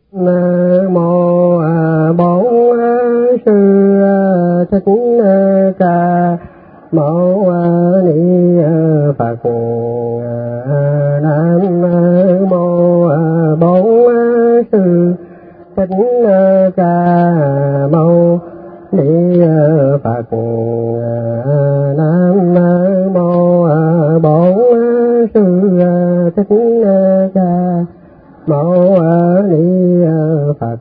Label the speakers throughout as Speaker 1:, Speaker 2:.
Speaker 1: Nam mô Bổn Sư Thích Ca Mâu Ni Phật. Nam mô Bổn Sư Thích Ca Mâu Ni Phật. Nam mô Bổn Sư Thích Ca Mâu Ni Phật.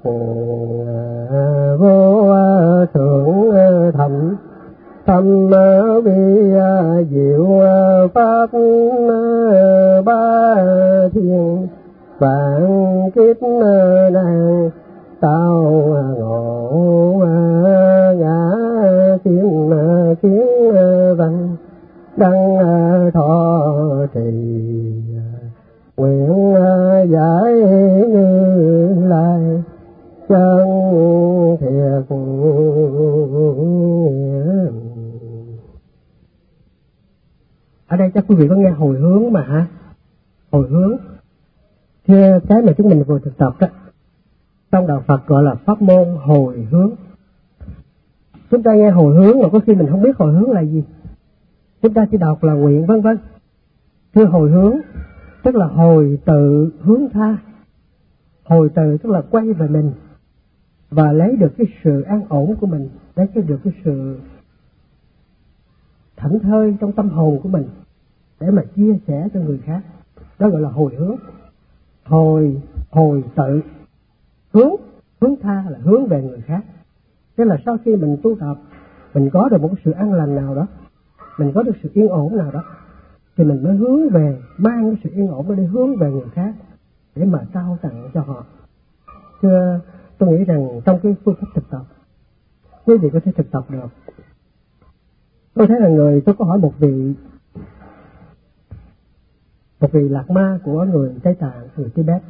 Speaker 1: Vô thượng thầm thâm vi diệu pháp ba thiên vạn kiếp nan tao ngộ ngã thiên kiến văn đăng thọ trì nguyện giải như lai chân thiệt. Ở đây chắc quý vị có nghe hồi hướng mà hả? Hồi hướng cái mà chúng mình vừa thực tập đó, trong đạo Phật gọi là pháp môn hồi hướng. Chúng ta nghe hồi hướng mà có khi mình không biết hồi hướng là gì, chúng ta chỉ đọc là nguyện vân vân. Thưa, hồi hướng tức là hồi tự hướng tha. Hồi tự tức là quay về mình và lấy được cái sự an ổn của mình, lấy được cái sự thảnh thơi trong tâm hồn của mình để mà chia sẻ cho người khác. Đó gọi là hồi hướng. Hồi tự hướng tha là hướng về người khác. Thế là sau khi mình tu tập, mình có được một sự an lành nào đó, mình có được sự yên ổn nào đó, thì mình mới hướng về, mang cái sự yên ổn đó để hướng về người khác để mà trao tặng cho họ. Thưa, tôi nghĩ rằng trong cái phương pháp thực tập, quý vị có thể thực tập được. Tôi thấy là tôi có hỏi một vị lạc ma của người Tây Tạng, người Tibet.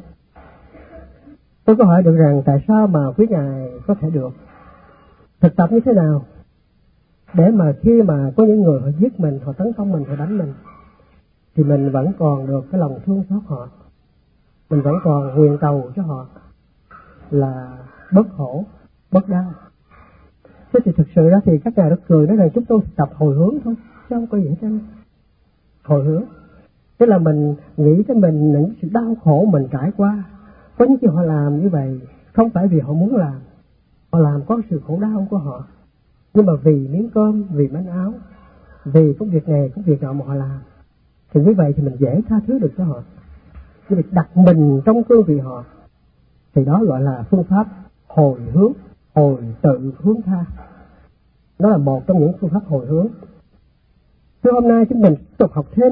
Speaker 1: Tôi có hỏi được rằng tại sao mà quý ngài có thể được thực tập như thế nào để mà khi mà có những người họ giết mình, họ tấn công mình, họ đánh mình, thì mình vẫn còn được cái lòng thương xót họ, mình vẫn còn nguyện cầu cho họ là bớt khổ, bớt đau. Thế thì thực sự đó thì các ngài rất cười nói rằng chúng tôi tập hồi hướng thôi, chứ không có gì hết trơn. Hồi hướng tức là mình nghĩ tới mình những sự đau khổ mình trải qua. Có những chuyện họ làm như vậy không phải vì họ muốn làm, họ làm có sự khổ đau của họ, nhưng mà vì miếng cơm, vì manh áo, vì công việc này công việc nọ mà họ làm, thì như vậy thì mình dễ tha thứ được cho họ. Cái việc đặt mình trong cương vị họ thì đó gọi là phương pháp hồi hướng, hồi tự hướng tha. Đó là một trong những phương pháp hồi hướng. Thưa, hôm nay chúng mình tiếp tục học thêm.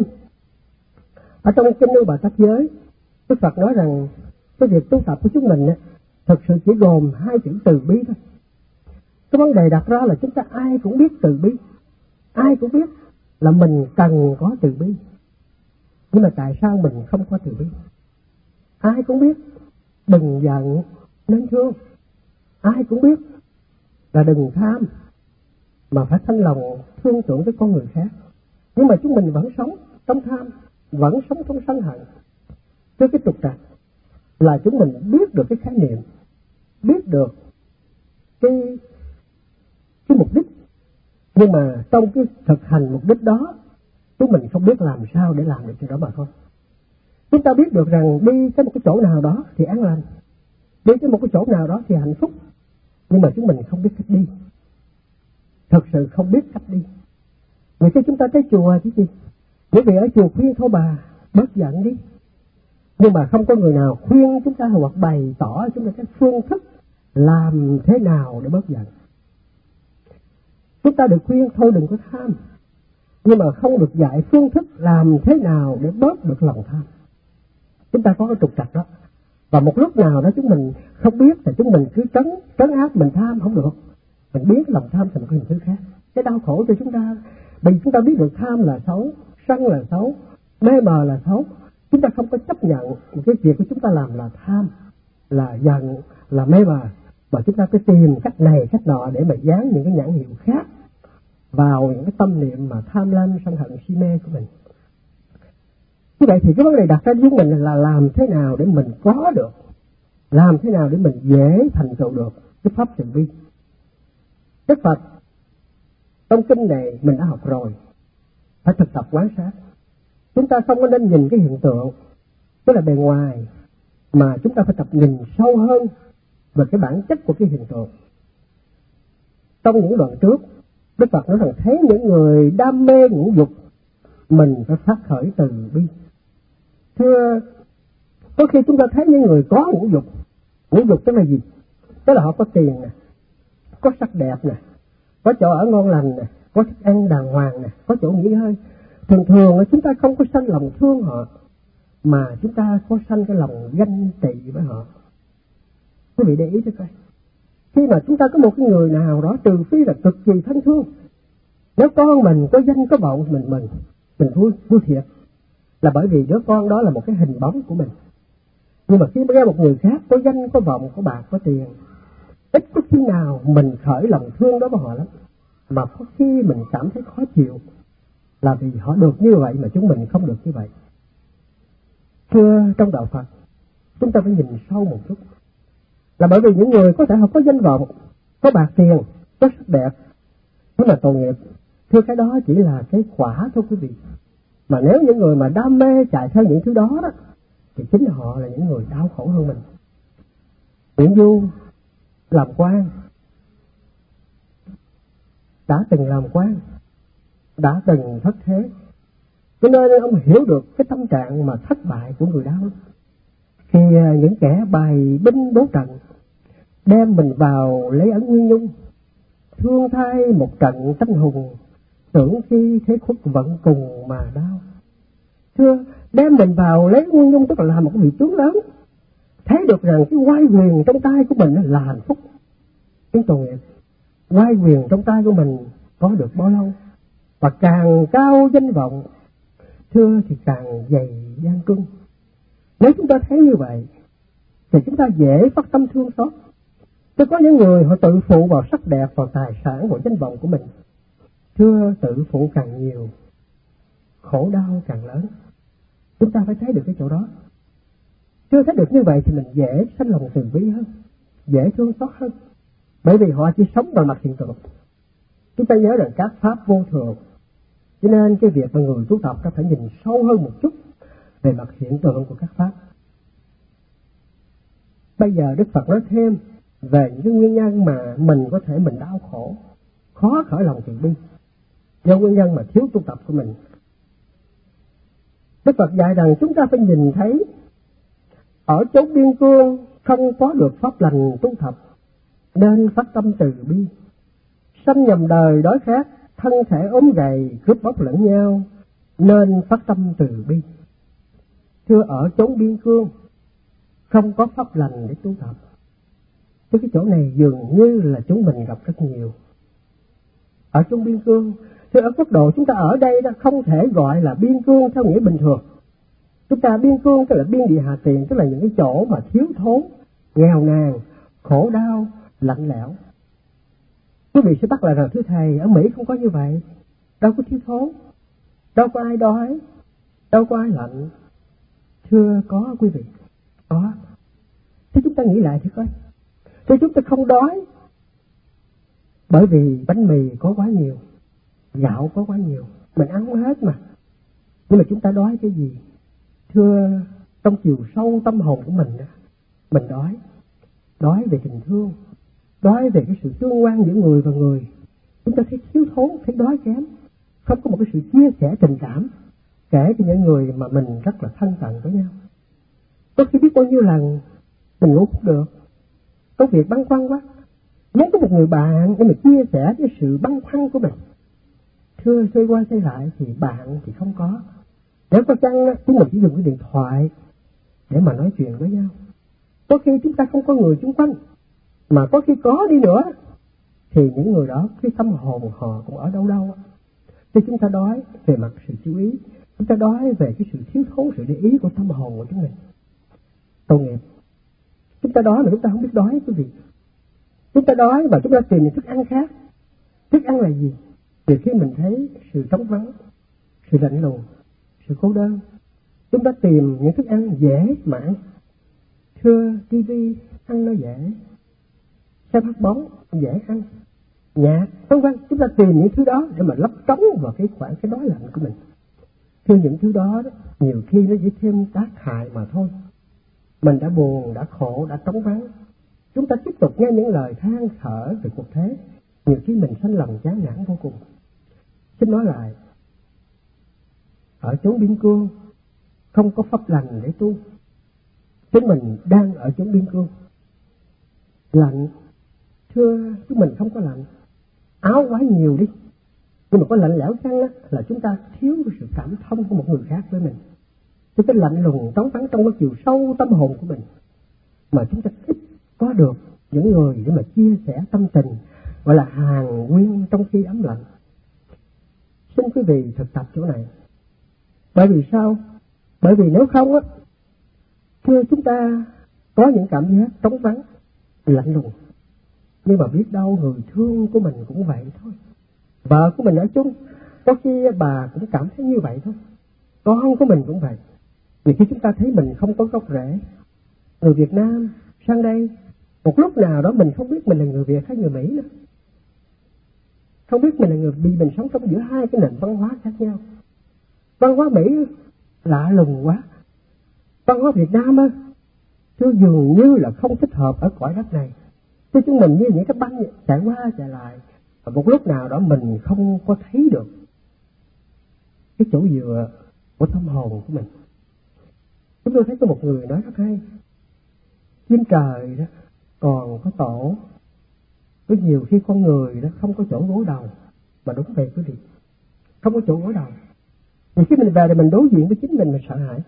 Speaker 1: Ở trong kinh Lưu Bà Tát Giới, Đức Phật nói rằng cái việc tu tập của chúng mình thực sự chỉ gồm 2 chữ từ bi thôi. Cái vấn đề đặt ra là chúng ta ai cũng biết từ bi, ai cũng biết là mình cần có từ bi, nhưng mà tại sao mình không có từ bi? Ai cũng biết đừng giận nên thương, ai cũng biết là đừng tham mà phải thanh lòng thương tưởng với con người khác, nhưng mà chúng mình vẫn sống trong tham, vẫn sống trong sân hận. Với cái trục trặc là chúng mình biết được cái khái niệm, biết được cái mục đích, nhưng mà trong cái thực hành mục đích đó chúng mình không biết làm sao để làm được chuyện đó mà thôi. Chúng ta biết được rằng đi tới một cái chỗ nào đó thì an lành, đi tới một cái chỗ nào đó thì hạnh phúc, nhưng mà chúng mình không biết cách đi, thật sự không biết cách đi. Vì khi chúng ta tới chùa chứ gì, bởi vì ở chùa khuyên thôi bà, bớt giận đi, nhưng mà không có người nào khuyên chúng ta hoặc bày tỏ chúng ta cái phương thức làm thế nào để bớt giận. Chúng ta được khuyên thôi đừng có tham, nhưng mà không được dạy phương thức làm thế nào để bớt được lòng tham. Chúng ta có cái trục trặc đó, và một lúc nào đó chúng mình không biết thì chúng mình cứ trấn áp mình tham không được, mình biến cái lòng tham thành một cái hình thức khác. Cái đau khổ cho chúng ta, vì chúng ta biết được tham là xấu, sân là xấu, mê mờ là xấu, chúng ta không có chấp nhận một cái việc của chúng ta làm là tham, là giận, là mê mờ, mà chúng ta cứ tìm cách này cách nọ để mà dán những cái nhãn hiệu khác vào những cái tâm niệm mà tham lam, sân hận, si mê của mình. Như vậy thì cái vấn đề đặt ra với mình là làm thế nào để mình có được làm thế nào để mình dễ thành tựu được cái pháp từ bi. Đức Phật trong kinh này mình đã học rồi, phải thực tập quán sát. Chúng ta không có nên nhìn cái hiện tượng, tức là bề ngoài, mà chúng ta phải tập nhìn sâu hơn về cái bản chất của cái hiện tượng. Trong những đoạn trước, Đức Phật nói rằng thấy những người đam mê ngũ dục, mình phải phát khởi từ bi. Thưa, có khi chúng ta thấy những người có ngũ dục tức là gì? Tức là họ có tiền nè, có sắc đẹp nè, có chỗ ở ngon lành nè, có thức ăn đàng hoàng nè, có chỗ nghỉ ngơi. Thường thường là chúng ta không có sanh lòng thương họ, mà chúng ta có sanh cái lòng ganh tị với họ. Quý vị để ý cho coi, khi mà chúng ta có một cái người nào đó, trừ phi là cực kỳ thân thương, nếu con mình có danh có vọng, mình vui thiệt, là bởi vì đứa con đó là một cái hình bóng của mình. Nhưng mà khi nghe một người khác có danh có vọng, có bạc có tiền, ít có khi nào mình khởi lòng thương đó với họ lắm, mà có khi mình cảm thấy khó chịu, là vì họ được như vậy mà chúng mình không được như vậy. Thưa, trong đạo Phật chúng ta phải nhìn sâu một chút, là bởi vì những người có thể họ có danh vọng, có bạc tiền, có sắc đẹp, nhưng mà tội nghiệp. Thưa, cái đó chỉ là cái quả thôi quý vị. Mà nếu những người mà đam mê chạy theo những thứ đó đó, thì chính họ là những người đau khổ hơn mình. Nguyễn Du làm quan, đã từng làm quan, đã từng thất thế, cho nên ông hiểu được cái tâm trạng mà thất bại của người đó. Khi những kẻ bày binh bố trận đem mình vào lấy ấn Nguyên Nhung, thương thay một trận tranh hùng, tưởng khi thế khuất vẫn cùng mà đau. Thưa, đem mình vào lấy Nguyên Nhung tức là làm một cái vị tướng lớn, thấy được rằng cái oai quyền trong tay của mình là hạnh phúc. Chúng tôi oai quyền trong tay của mình có được bao lâu, và càng cao danh vọng, thưa, thì càng dày gian cưng. Nếu chúng ta thấy như vậy thì chúng ta dễ phát tâm thương xót. Chứ có những người họ tự phụ vào sắc đẹp, vào tài sản, vào danh vọng của mình. Thưa, tự phụ càng nhiều, khổ đau càng lớn. Chúng ta phải thấy được cái chỗ đó. Chưa thấy được như vậy thì mình dễ sanh lòng từ bi hơn, dễ thương xót hơn. Bởi vì họ chỉ sống bằng mặt hiện tượng. Chúng ta nhớ rằng các pháp vô thường, cho nên cái việc mà người tu tập ta phải nhìn sâu hơn một chút về mặt hiện tượng của các pháp. Bây giờ Đức Phật nói thêm về những cái nguyên nhân mà mình có thể mình đau khổ, khó khởi lòng từ bi, do nguyên nhân mà thiếu tu tập của mình. Đức Phật dạy rằng chúng ta phải nhìn thấy ở chốn biên cương không có được pháp lành tu tập, nên phát tâm từ bi. Sanh nhầm đời đói khát, thân thể ốm gầy, cướp bóc lẫn nhau, nên phát tâm từ bi. Thưa, ở chốn biên cương không có pháp lành để tu tập. Chứ cái chỗ này dường như là chúng mình gặp rất nhiều. Ở chốn biên cương, thưa, ở quốc độ chúng ta ở đây đó không thể gọi là biên cương theo nghĩa bình thường. Chúng ta biên cương tức là biên địa hà tiền, tức là những cái chỗ mà thiếu thốn, nghèo nàn, khổ đau, lạnh lẽo. Quý vị sẽ bắt lại rằng thưa thầy, ở Mỹ không có như vậy, đâu có thiếu thốn, đâu có ai đói, đâu có ai lạnh. Thưa, có quý vị, có. Thế chúng ta nghĩ lại thì coi, thế chúng ta không đói bởi vì bánh mì có quá nhiều, gạo có quá nhiều, mình ăn không hết mà. Nhưng mà chúng ta đói cái gì? Thưa, trong chiều sâu tâm hồn của mình đói về tình thương, đói về cái sự tương quan giữa người và người. Chúng ta thấy thiếu thốn, thấy đói kém, không có một cái sự chia sẻ tình cảm, kể cho những người mà mình rất là thân cận với nhau. Có khi biết bao nhiêu lần mình ngủ không được, có việc băn khoăn quá, muốn có một người bạn để mà chia sẻ cái sự băn khoăn của mình. Thưa, xoay qua xoay lại thì bạn thì không có. Nếu có chăng chúng mình chỉ dùng cái điện thoại để mà nói chuyện với nhau. Có khi chúng ta không có người xung quanh, mà có khi có đi nữa thì những người đó cái tâm hồn họ cũng ở đâu đâu. Thì chúng ta đói về mặt sự chú ý, chúng ta đói về cái sự thiếu thốn sự để ý của tâm hồn của chúng mình. Tội nghiệp, chúng ta đói mà chúng ta không biết đói quý vị. Chúng ta đói và chúng ta tìm những thức ăn khác. Thức ăn là gì? Vì khi mình thấy sự trống vắng, sự lạnh lùng, sự cô đơn, chúng ta tìm những thức ăn dễ mà ăn. Thưa, tivi ăn nó dễ, xem phát bóng dễ ăn, nhạc vân vân, chúng ta tìm những thứ đó để mà lấp trống vào cái đói lạnh của mình. Thưa, những thứ đó nhiều khi nó chỉ thêm tác hại mà thôi. Mình đã buồn, đã khổ, đã trống vắng, chúng ta tiếp tục nghe những lời than thở về cuộc thế, nhiều khi mình sanh lòng chán nản vô cùng. Xin nói lại, ở chốn biên cương không có pháp lành để tu. Chúng mình đang ở chốn biên cương. Lạnh, thưa, chúng mình không có lạnh. Áo quá nhiều đi, nhưng mà có lạnh lẽo chăng á, là chúng ta thiếu sự cảm thông của một người khác với mình. Cái lạnh lùng trống vắng trong cái chiều sâu tâm hồn của mình, mà chúng ta ít có được những người để mà chia sẻ tâm tình, gọi là hàng nguyên trong khi ấm lạnh. Xin quý vị thực tập chỗ này. Bởi vì sao? Bởi vì nếu không á, thưa, chúng ta có những cảm giác trống vắng, lạnh lùng, nhưng mà biết đâu người thương của mình cũng vậy thôi. Vợ của mình ở chung, có khi bà cũng cảm thấy như vậy thôi. Con của mình cũng vậy. Vì khi chúng ta thấy mình không có gốc rễ, người Việt Nam sang đây, một lúc nào đó mình không biết mình là người Việt hay người Mỹ nữa. Không biết mình là người Mỹ, mình sống trong giữa hai cái nền văn hóa khác nhau. Văn hóa Mỹ lạ lùng quá. Văn hóa Việt Nam á, chứ dường như là không thích hợp ở cõi đất này. Chứ chúng mình như những cái bánh chạy qua chạy lại, và một lúc nào đó mình không có thấy được cái chỗ dựa của tâm hồn của mình. Chúng tôi thấy có một người nói rất hay: chim trời đó còn có tổ, có nhiều khi con người đó không có chỗ gối đầu. Mà đúng vậy quý vị, không có chỗ gối đầu. Vì khi mình về thì mình đối diện với chính mình sợ hãi.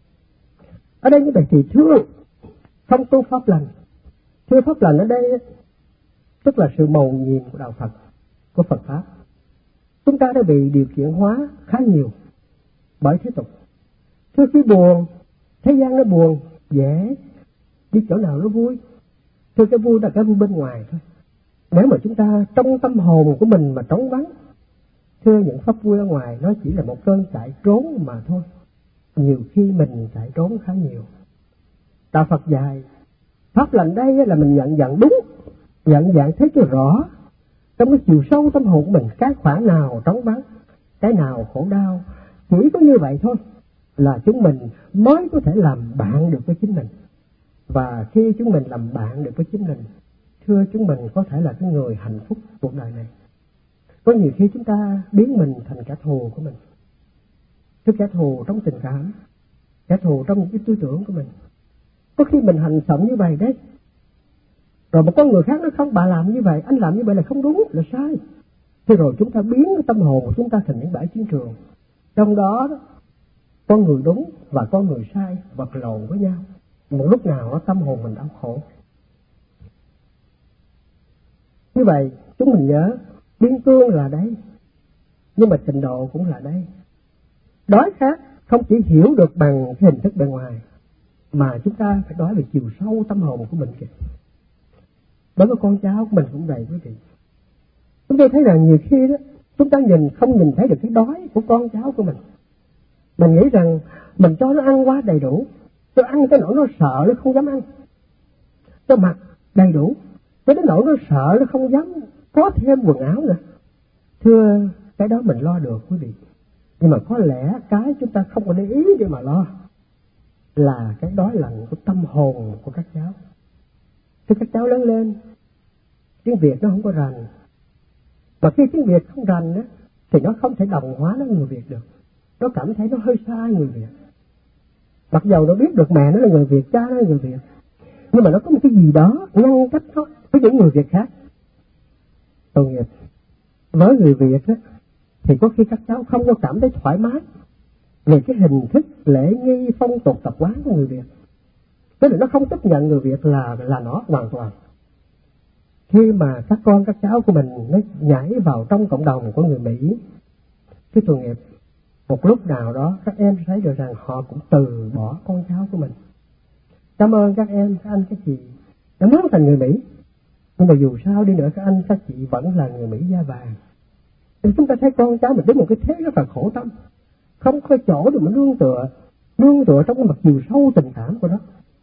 Speaker 1: Ở đây như vậy thì thương, không tu pháp lành. Thưa, pháp lành ở đây tức là sự mầu nhiệm của đạo Phật, của Phật Pháp. Chúng ta đã bị điều kiện hóa khá nhiều bởi thế tục. Thưa, khi buồn, thế gian nó buồn, dễ, đi chỗ nào nó vui. Thưa, cái vui là cái vui bên ngoài thôi. Nếu mà chúng ta trong tâm hồn của mình mà trống vắng, thưa, những pháp vui ở ngoài nó chỉ là một cơn chạy trốn mà thôi. Nhiều khi mình chạy trốn khá nhiều. Đạo Phật dạy pháp lành đây là mình nhận dạng đúng, nhận dạng thấy cho rõ trong cái chiều sâu tâm hồn của mình, cái khoảng nào trống vắng, cái nào khổ đau. Chỉ có như vậy thôi là chúng mình mới có thể làm bạn được với chính mình. Và khi chúng mình làm bạn được với chính mình, thưa, chúng mình có thể là cái người hạnh phúc cuộc đời này. Có nhiều khi chúng ta biến mình thành kẻ thù của mình. Cái kẻ thù trong tình cảm, kẻ thù trong những cái tư tưởng của mình. Có khi mình hành động như vậy đấy, rồi một con người khác nói không, bà làm như vậy, anh làm như vậy là không đúng, là sai. Thế rồi chúng ta biến cái tâm hồn của chúng ta thành những bãi chiến trường. Trong đó con người đúng và con người sai vật lộn với nhau. Một lúc nào đó tâm hồn mình đau khổ. Như vậy chúng mình nhớ, biên cương là đây, nhưng mà trình độ cũng là đây. Đói khát không chỉ hiểu được bằng cái hình thức bên ngoài, mà chúng ta phải đói về chiều sâu tâm hồn của mình kìa. Đối với con cháu của mình cũng vậy quý vị. Chúng tôi thấy rằng nhiều khi đó, chúng ta không nhìn thấy được cái đói của con cháu của mình. Mình nghĩ rằng mình cho nó ăn quá đầy đủ, cho ăn tới nỗi nó sợ nó không dám ăn, cho mặc đầy đủ cho đến nỗi nó sợ nó không dám có thêm quần áo nữa. Thưa, cái đó mình lo được quý vị. Nhưng mà có lẽ cái chúng ta không có để ý để mà lo là cái đói lạnh của tâm hồn của các cháu. Khi các cháu lớn lên, tiếng Việt nó không có rành. Mà khi tiếng Việt không rành á, thì nó không thể đồng hóa nó người Việt được. Nó cảm thấy nó hơi xa người Việt. Mặc dầu nó biết được mẹ nó là người Việt, cha nó là người Việt, nhưng mà nó có một cái gì đó ngăn cách nó với những người Việt khác. Tội nghiệp. Với người Việt á, thì có khi các cháu không có cảm thấy thoải mái về cái hình thức lễ nghi phong tục tập quán của người Việt. Tức là nó không chấp nhận người Việt là nó hoàn toàn. Khi mà các con các cháu của mình nó nhảy vào trong cộng đồng của người Mỹ, cái tội nghiệp, một lúc nào đó các em thấy được rằng họ cũng từ bỏ con cháu của mình. Cảm ơn các em, các anh, các chị đã muốn thành người Mỹ, nhưng mà dù sao đi nữa các anh, các chị vẫn là người Mỹ da vàng. Thì chúng ta thấy con cháu mình đến một cái thế rất là khổ tâm, không có chỗ để mà nương tựa trong cái mặt chiều sâu tình cảm của nó.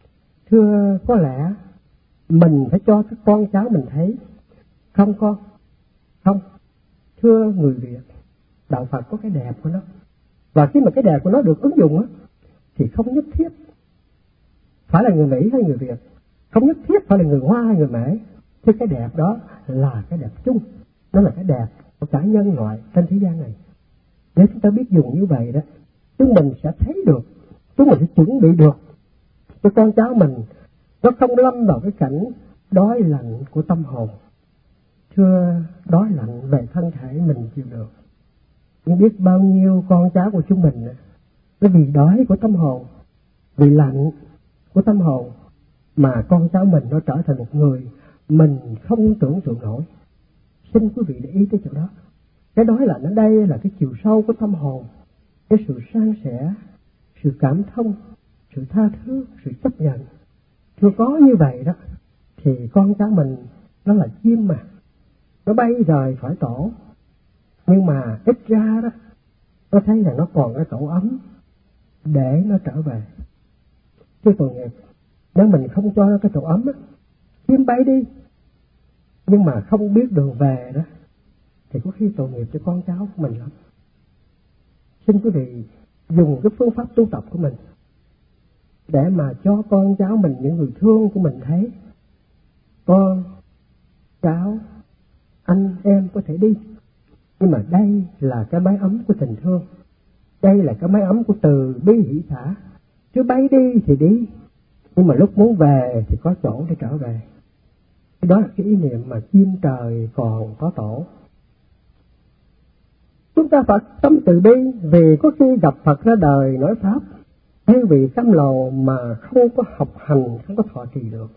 Speaker 1: Thưa, có lẽ mình phải cho các con cháu mình thấy. Không con, không. Thưa người Việt, đạo Phật có cái đẹp của nó. Và khi mà cái đẹp của nó được ứng dụng á, thì không nhất thiết phải là người Mỹ hay người Việt, không nhất thiết phải là người Hoa hay người Mễ. Thì cái đẹp đó là cái đẹp chung, nó là cái đẹp của cả nhân loại trên thế gian này. Nếu chúng ta biết dùng như vậy đó, chúng mình sẽ thấy được, chúng mình sẽ chuẩn bị được cho con cháu mình nó không lâm vào cái cảnh đói lạnh của tâm hồn. Thưa, đói lạnh về thân thể mình chịu được, nhưng biết bao nhiêu con cháu của chúng mình cái vì đói của tâm hồn, vì lạnh của tâm hồn mà con cháu mình nó trở thành một người mình không tưởng tượng nổi. Xin quý vị để ý tới chỗ đó. Cái đói lạnh ở đây là cái chiều sâu của tâm hồn, cái sự san sẻ, sự cảm thông, sự tha thứ, sự chấp nhận. Thưa, có như vậy đó thì con cháu mình nó là chim mà, nó bay rời khỏi tổ, nhưng mà ít ra đó nó thấy rằng nó còn cái tổ ấm để nó trở về. Chứ tội nghiệp, nếu mình không cho nó cái tổ ấm á, chim bay đi nhưng mà không biết đường về đó, thì có khi tội nghiệp cho con cháu của mình lắm. Xin quý vị dùng cái phương pháp tu tập của mình để mà cho con cháu mình, những người thương của mình thấy con cháu, anh em có thể đi, nhưng mà đây là cái mái ấm của tình thương, đây là cái mái ấm của từ bi hỷ xả. Chứ bay đi thì đi, nhưng mà lúc muốn về thì có chỗ để trở về. Đó là cái ý niệm mà chim trời còn có tổ. Chúng ta phải tâm từ bi, vì có khi gặp Phật ra đời nói pháp, nhưng vì căm lầu mà không có học hành, không có thọ trì được.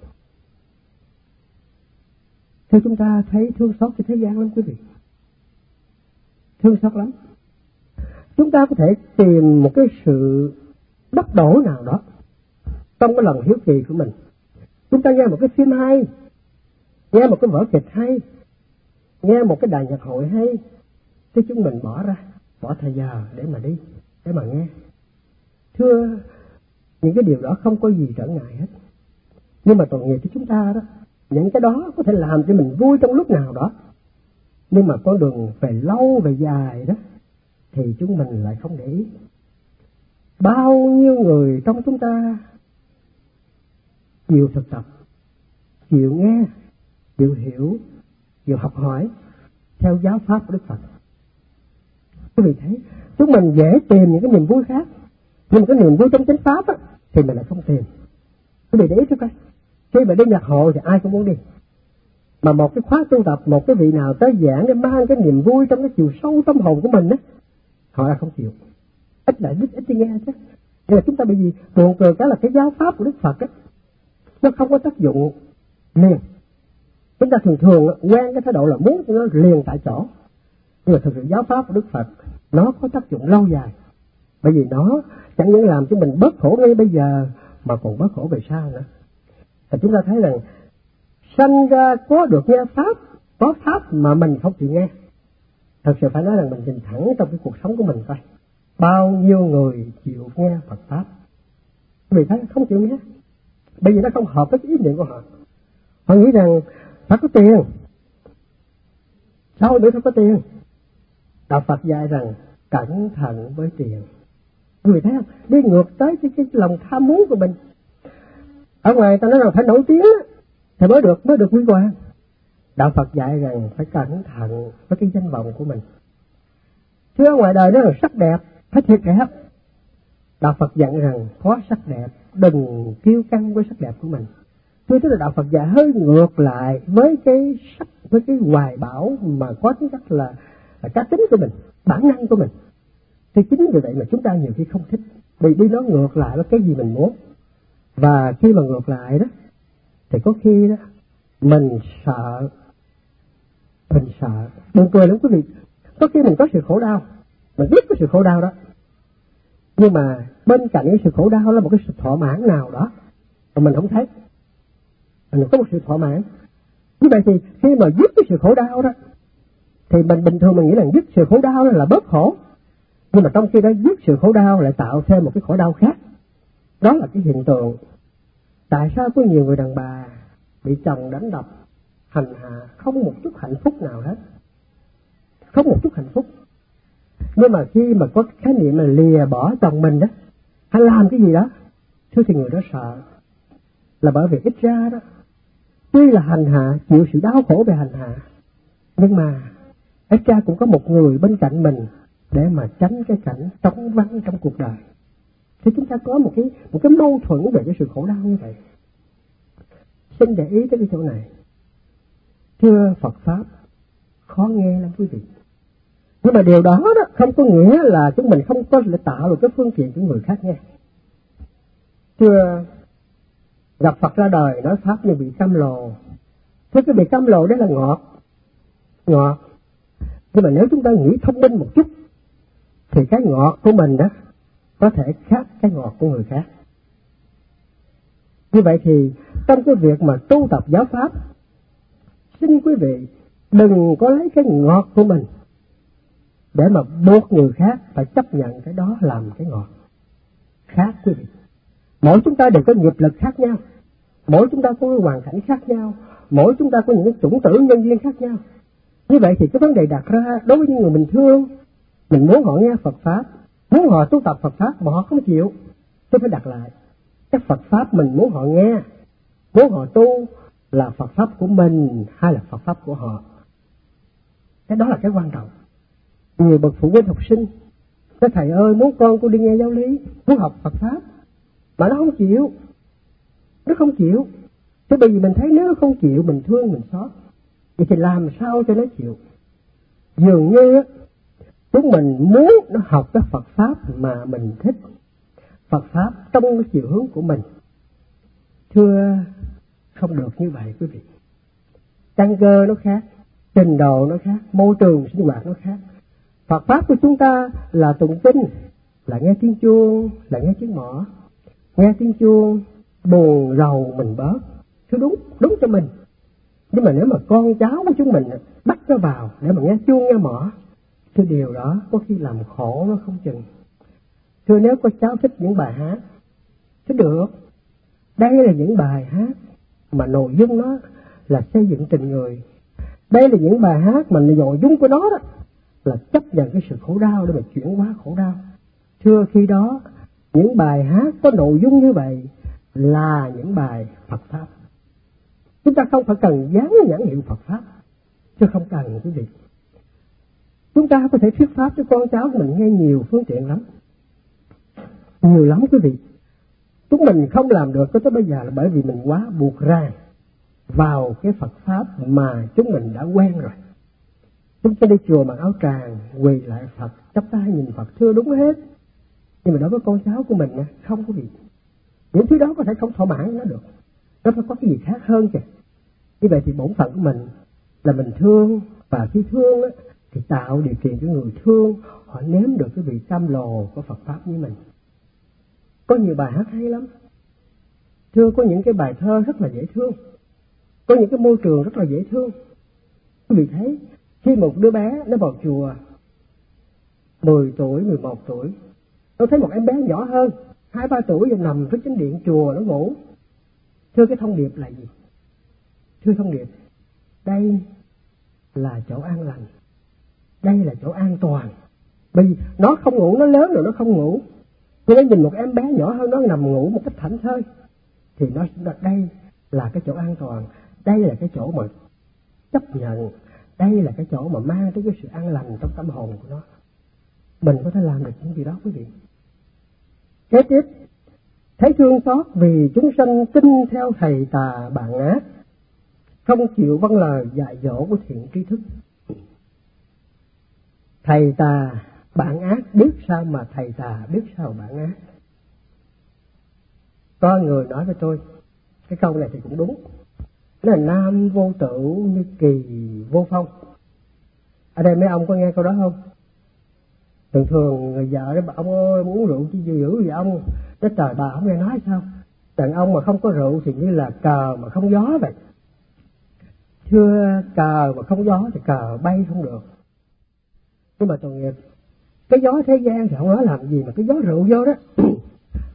Speaker 1: Thì chúng ta thấy thương xót cho thế gian lắm quý vị, thương xót lắm. Chúng ta có thể tìm một cái sự đắp đổ nào đó trong cái lòng hiếu kỳ của mình. Chúng ta nghe một cái phim hay, nghe một cái vở kịch hay, nghe một cái đài nhạc hội hay, thì chúng mình bỏ thời giờ để mà đi, để mà nghe. Thưa, những cái điều đó không có gì trở ngại hết. Nhưng mà tội nghiệp cho chúng ta đó, những cái đó có thể làm cho mình vui trong lúc nào đó, nhưng mà con đường về lâu về dài đó thì chúng mình lại không để ý. Bao nhiêu người trong chúng ta chịu thực tập, chịu nghe, chịu hiểu, chịu học hỏi theo giáo pháp của Đức Phật. Quý vị thấy, chúng mình dễ tìm những cái niềm vui khác, nhưng mà cái niềm vui trong chánh pháp á, thì mình lại không tìm. Quý vị để ý cho coi, khi mà đi nhạc hội thì ai cũng muốn đi, mà một cái khóa tu tập, một cái vị nào tới giảng để mang cái niềm vui trong cái chiều sâu tâm hồn của mình á, họ là không chịu. Ít lại ít đi nghe chứ. Nhưng mà chúng ta bị gì buồn cười cái là cái giáo pháp của Đức Phật á, nó không có tác dụng liền. Chúng ta thường quen cái thái độ là muốn nó liền tại chỗ, nhưng mà thực sự giáo pháp của Đức Phật nó có tác dụng lâu dài, bởi vì nó chẳng những làm cho mình bớt khổ ngay bây giờ mà còn bớt khổ về sau nữa. Và chúng ta thấy rằng sanh ra có được nghe pháp, có pháp mà mình không chịu nghe. Thật sự phải nói rằng mình nhìn thẳng trong cái cuộc sống của mình coi, bao nhiêu người chịu nghe Phật pháp, vì thấy không chịu nghe, bởi vì nó không hợp với cái ý niệm của họ. Họ nghĩ rằng phải có tiền, sao nữa phải có tiền. Đạo Phật dạy rằng cẩn thận với tiền. Người thấy không? Đi ngược tới cái lòng tham muốn của mình. Ở ngoài ta nói rằng phải nổi tiếng thì mới được huy hoàng. Đạo Phật dạy rằng phải cẩn thận với cái danh vọng của mình. Chứ ở ngoài đời đó là sắc đẹp, phải thiệt đẹp. Đạo Phật dặn rằng có sắc đẹp, đừng kiêu căng với sắc đẹp của mình. Tức là Đạo Phật dạy hơi ngược lại với cái sắc, với cái hoài bão mà có tính cách là cá tính của mình, bản năng của mình. Thì chính vì vậy mà chúng ta nhiều khi không thích, vì đi nó ngược lại với cái gì mình muốn. Và khi mà ngược lại đó thì có khi đó mình sợ, buồn cười lắm quý vị. Có khi mình có sự khổ đau, mình biết có sự khổ đau đó, nhưng mà bên cạnh cái sự khổ đau là một cái sự thỏa mãn nào đó mà mình không thấy. Mình có một sự thỏa mãn. Như vậy thì khi mà dứt cái sự khổ đau đó, thì mình bình thường mình nghĩ là dứt sự khổ đau là bớt khổ, nhưng mà trong khi đó dứt sự khổ đau lại tạo thêm một cái khổ đau khác. Đó là cái hiện tượng Tại sao có nhiều người đàn bà bị chồng đánh đập, hành hạ, không một chút hạnh phúc nào hết, không một chút hạnh phúc. Nhưng mà khi mà có khái niệm là lìa bỏ chồng mình đó, hay làm cái gì đó, thưa thì người đó sợ, là bởi vì ít ra đó, tuy là hành hạ, chịu sự đau khổ về hành hạ, nhưng mà ít ra cũng có một người bên cạnh mình để mà tránh cái cảnh trống vắng trong cuộc đời. Thì chúng ta có một cái mâu thuẫn về cái sự khổ đau như vậy. Xin để ý tới cái chỗ này. Thưa Phật Pháp, khó nghe lắm quý vị. Nhưng mà điều đó không có nghĩa là chúng mình không có thể tạo được cái phương tiện cho người khác nghe. Thưa, gặp Phật ra đời nói Pháp như bị cam lồ. Thưa cái bị cam lồ đó là ngọt. Nhưng mà nếu chúng ta nghĩ thông minh một chút, thì cái ngọt của mình đó có thể khác cái ngọt của người khác. Như vậy thì trong cái việc mà tu tập giáo Pháp, xin quý vị đừng có lấy cái ngọt của mình để mà buộc người khác phải chấp nhận cái đó làm cái ngọt. Khác quý vị. Mỗi chúng ta đều có nghiệp lực khác nhau, mỗi chúng ta có hoàn cảnh khác nhau, mỗi chúng ta có những cái chủng tử nhân duyên khác nhau. Như vậy thì cái vấn đề đặt ra đối với những người mình thương, mình muốn họ nghe Phật Pháp, muốn họ tu tập Phật Pháp mà họ không chịu, tôi phải đặt lại. Cái Phật Pháp mình muốn họ nghe, muốn họ tu là Phật Pháp của mình hay là Phật Pháp của họ. Cái đó là cái quan trọng. Nhiều bậc phụ huynh học sinh, cái thầy ơi muốn con cô đi nghe giáo lý, muốn học Phật Pháp, mà nó không chịu. Nó không chịu. Thế bởi vì mình thấy nếu nó không chịu, mình thương, mình xót. Vậy thì làm sao cho nó chịu? Dường như chúng mình muốn nó học cái Phật Pháp mà mình thích, Phật Pháp trong cái chiều hướng của mình. Thưa, không được như vậy quý vị. Căn cơ nó khác, trình độ nó khác, môi trường sinh hoạt nó khác. Phật Pháp của chúng ta là tụng kinh, là nghe tiếng chuông, là nghe tiếng mõ. Nghe tiếng chuông, buồn rầu mình bớt. Thưa đúng cho mình. Nhưng mà nếu mà con cháu của chúng mình bắt nó vào để mà nghe chuông nghe mõ, thì điều đó có khi làm khổ nó không chừng. Thưa, nếu có cháu thích những bài hát, thì được. Đây là những bài hát mà nội dung nó là xây dựng tình người. Đây là những bài hát mà nội dung của nó đó là chấp nhận cái sự khổ đau để mà chuyển hóa khổ đau. Thưa, khi đó những bài hát có nội dung như vậy là những bài Phật Pháp. Chúng ta không phải cần dán nhãn hiệu Phật Pháp, chứ không cần quý vị. Chúng ta có thể thuyết pháp cho con cháu của mình nghe nhiều phương tiện lắm. Nhiều lắm quý vị. Chúng mình không làm được tới bây giờ là bởi vì mình quá buộc ràng vào cái Phật Pháp mà chúng mình đã quen rồi. Chúng ta đi chùa mặc áo tràng, quỳ lại Phật, chắp tay nhìn Phật, thưa đúng hết. Nhưng mà đối với con cháu của mình không có gì. Những thứ đó có thể không thỏa mãn nó được. Nó phải có cái gì khác hơn kìa. Như vậy thì bổn phận của mình là mình thương, và khi thương thì tạo điều kiện cho người thương họ nếm được cái vị cam lồ của Phật Pháp như mình. Có nhiều bài hát hay lắm. Thưa, có những cái bài thơ rất là dễ thương, có những cái môi trường rất là dễ thương. Quý vị thấy khi một đứa bé nó vào chùa 10 tuổi, 11 tuổi, tôi thấy một em bé nhỏ hơn 2-3 tuổi và nằm trước chính điện chùa nó ngủ. Thưa, cái thông điệp là gì? Thưa, thông điệp đây là chỗ an lành, đây là chỗ an toàn. Bởi vì nó không ngủ, nó lớn rồi nó không ngủ, nhưng nó nhìn một em bé nhỏ hơn nó nằm ngủ một cách thảnh thơi thì nó đây là cái chỗ an toàn, đây là cái chỗ mà chấp nhận, đây là cái chỗ mà mang tới cái sự an lành trong tâm hồn của nó. Mình có thể làm được những gì đó quý vị. Kế tiếp, thấy thương xót vì chúng sanh tin theo thầy tà bạn ác, không chịu vâng lời dạy dỗ của thiện tri thức. Thầy tà bạn ác biết sao mà thầy tà biết sao bạn ác. Có người nói với tôi, cái câu này thì cũng đúng, nó là nam vô tự như kỳ vô phong. Ở đây mấy ông có nghe câu đó không? Thường thường người vợ đó, ông ơi muốn rượu chứ dữ vậy ông. Nói trời, bà không nghe nói sao? Đàn ông mà không có rượu thì như là cờ mà không gió vậy. Thưa, cờ mà không gió thì cờ bay không được. Nhưng mà tội nghiệp, cái gió thế gian thì không nói làm gì, mà cái gió rượu vô đó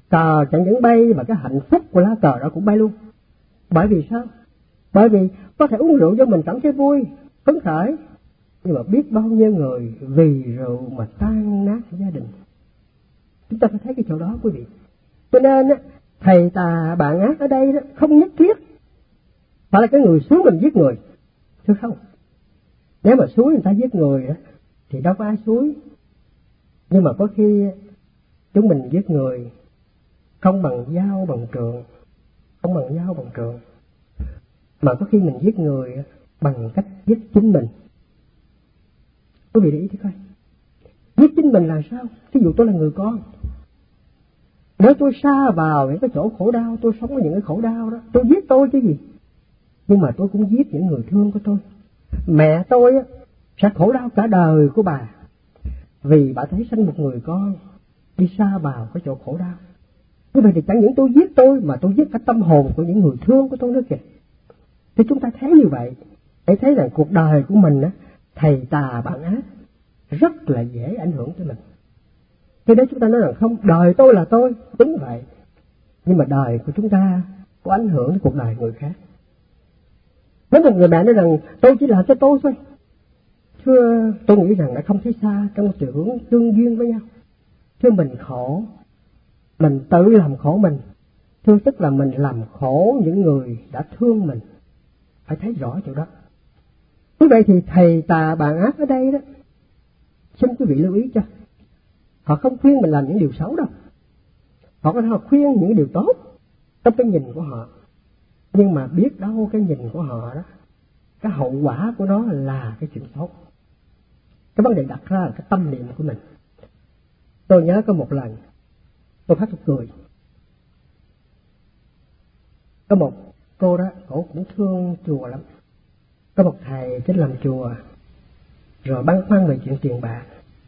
Speaker 1: Cờ chẳng những bay mà cái hạnh phúc của lá cờ đó cũng bay luôn. Bởi vì sao? Bởi vì có thể uống rượu cho mình cảm thấy vui, phấn khởi, nhưng mà biết bao nhiêu người vì rượu mà tan nát gia đình. Chúng ta phải thấy cái chỗ đó quý vị. Cho nên thầy tà bạn ác ở đây đó không nhất thiết phải là cái người xuống mình giết người, chứ không. Nếu mà suối người ta giết người đó, thì đâu có ai suối. Nhưng mà có khi chúng mình giết người không bằng dao bằng trường, không bằng dao bằng trường, mà có khi mình giết người bằng cách giết chính mình. Quý vị để ý thấy coi, giết chính mình là sao? Ví dụ tôi là người con, nếu tôi sa vào những cái chỗ khổ đau, tôi sống với những cái khổ đau đó, tôi giết tôi chứ gì. Nhưng mà tôi cũng giết những người thương của tôi. Mẹ tôi sẽ khổ đau cả đời của bà, vì bà thấy sanh một người con đi sa vào cái chỗ khổ đau. Như vậy thì chẳng những tôi giết tôi, mà tôi giết cả tâm hồn của những người thương của tôi nữa kìa. Thì chúng ta thấy như vậy, để thấy rằng cuộc đời của mình thầy tà bạn ác rất là dễ ảnh hưởng tới mình. Cho nên chúng ta nói rằng không, đời tôi là tôi, đúng vậy. Nhưng mà đời của chúng ta có ảnh hưởng đến cuộc đời người khác. Nếu một người mẹ nói rằng tôi chỉ làm cho tôi thôi, thưa, tôi nghĩ rằng đã không thấy xa trong một chiều hướng tương duyên với nhau. Thưa, mình khổ, mình tự làm khổ mình. Thưa, tức là mình làm khổ những người đã thương mình. Phải thấy rõ chỗ đó. Như vậy thì thầy tà bạn ác ở đây đó, xin quý vị lưu ý cho. Họ không khuyên mình làm những điều xấu đâu. Họ có thể khuyên những điều tốt trong cái nhìn của họ. Nhưng mà biết đâu cái nhìn của họ đó, cái hậu quả của nó là cái chuyện xấu. Cái vấn đề đặt ra là cái tâm niệm của mình. Tôi nhớ có một lần tôi phát một cười. Có một cô đó, cổ cũng thương chùa lắm. Có một thầy đến làm chùa, rồi băn khoăn về chuyện tiền bạc.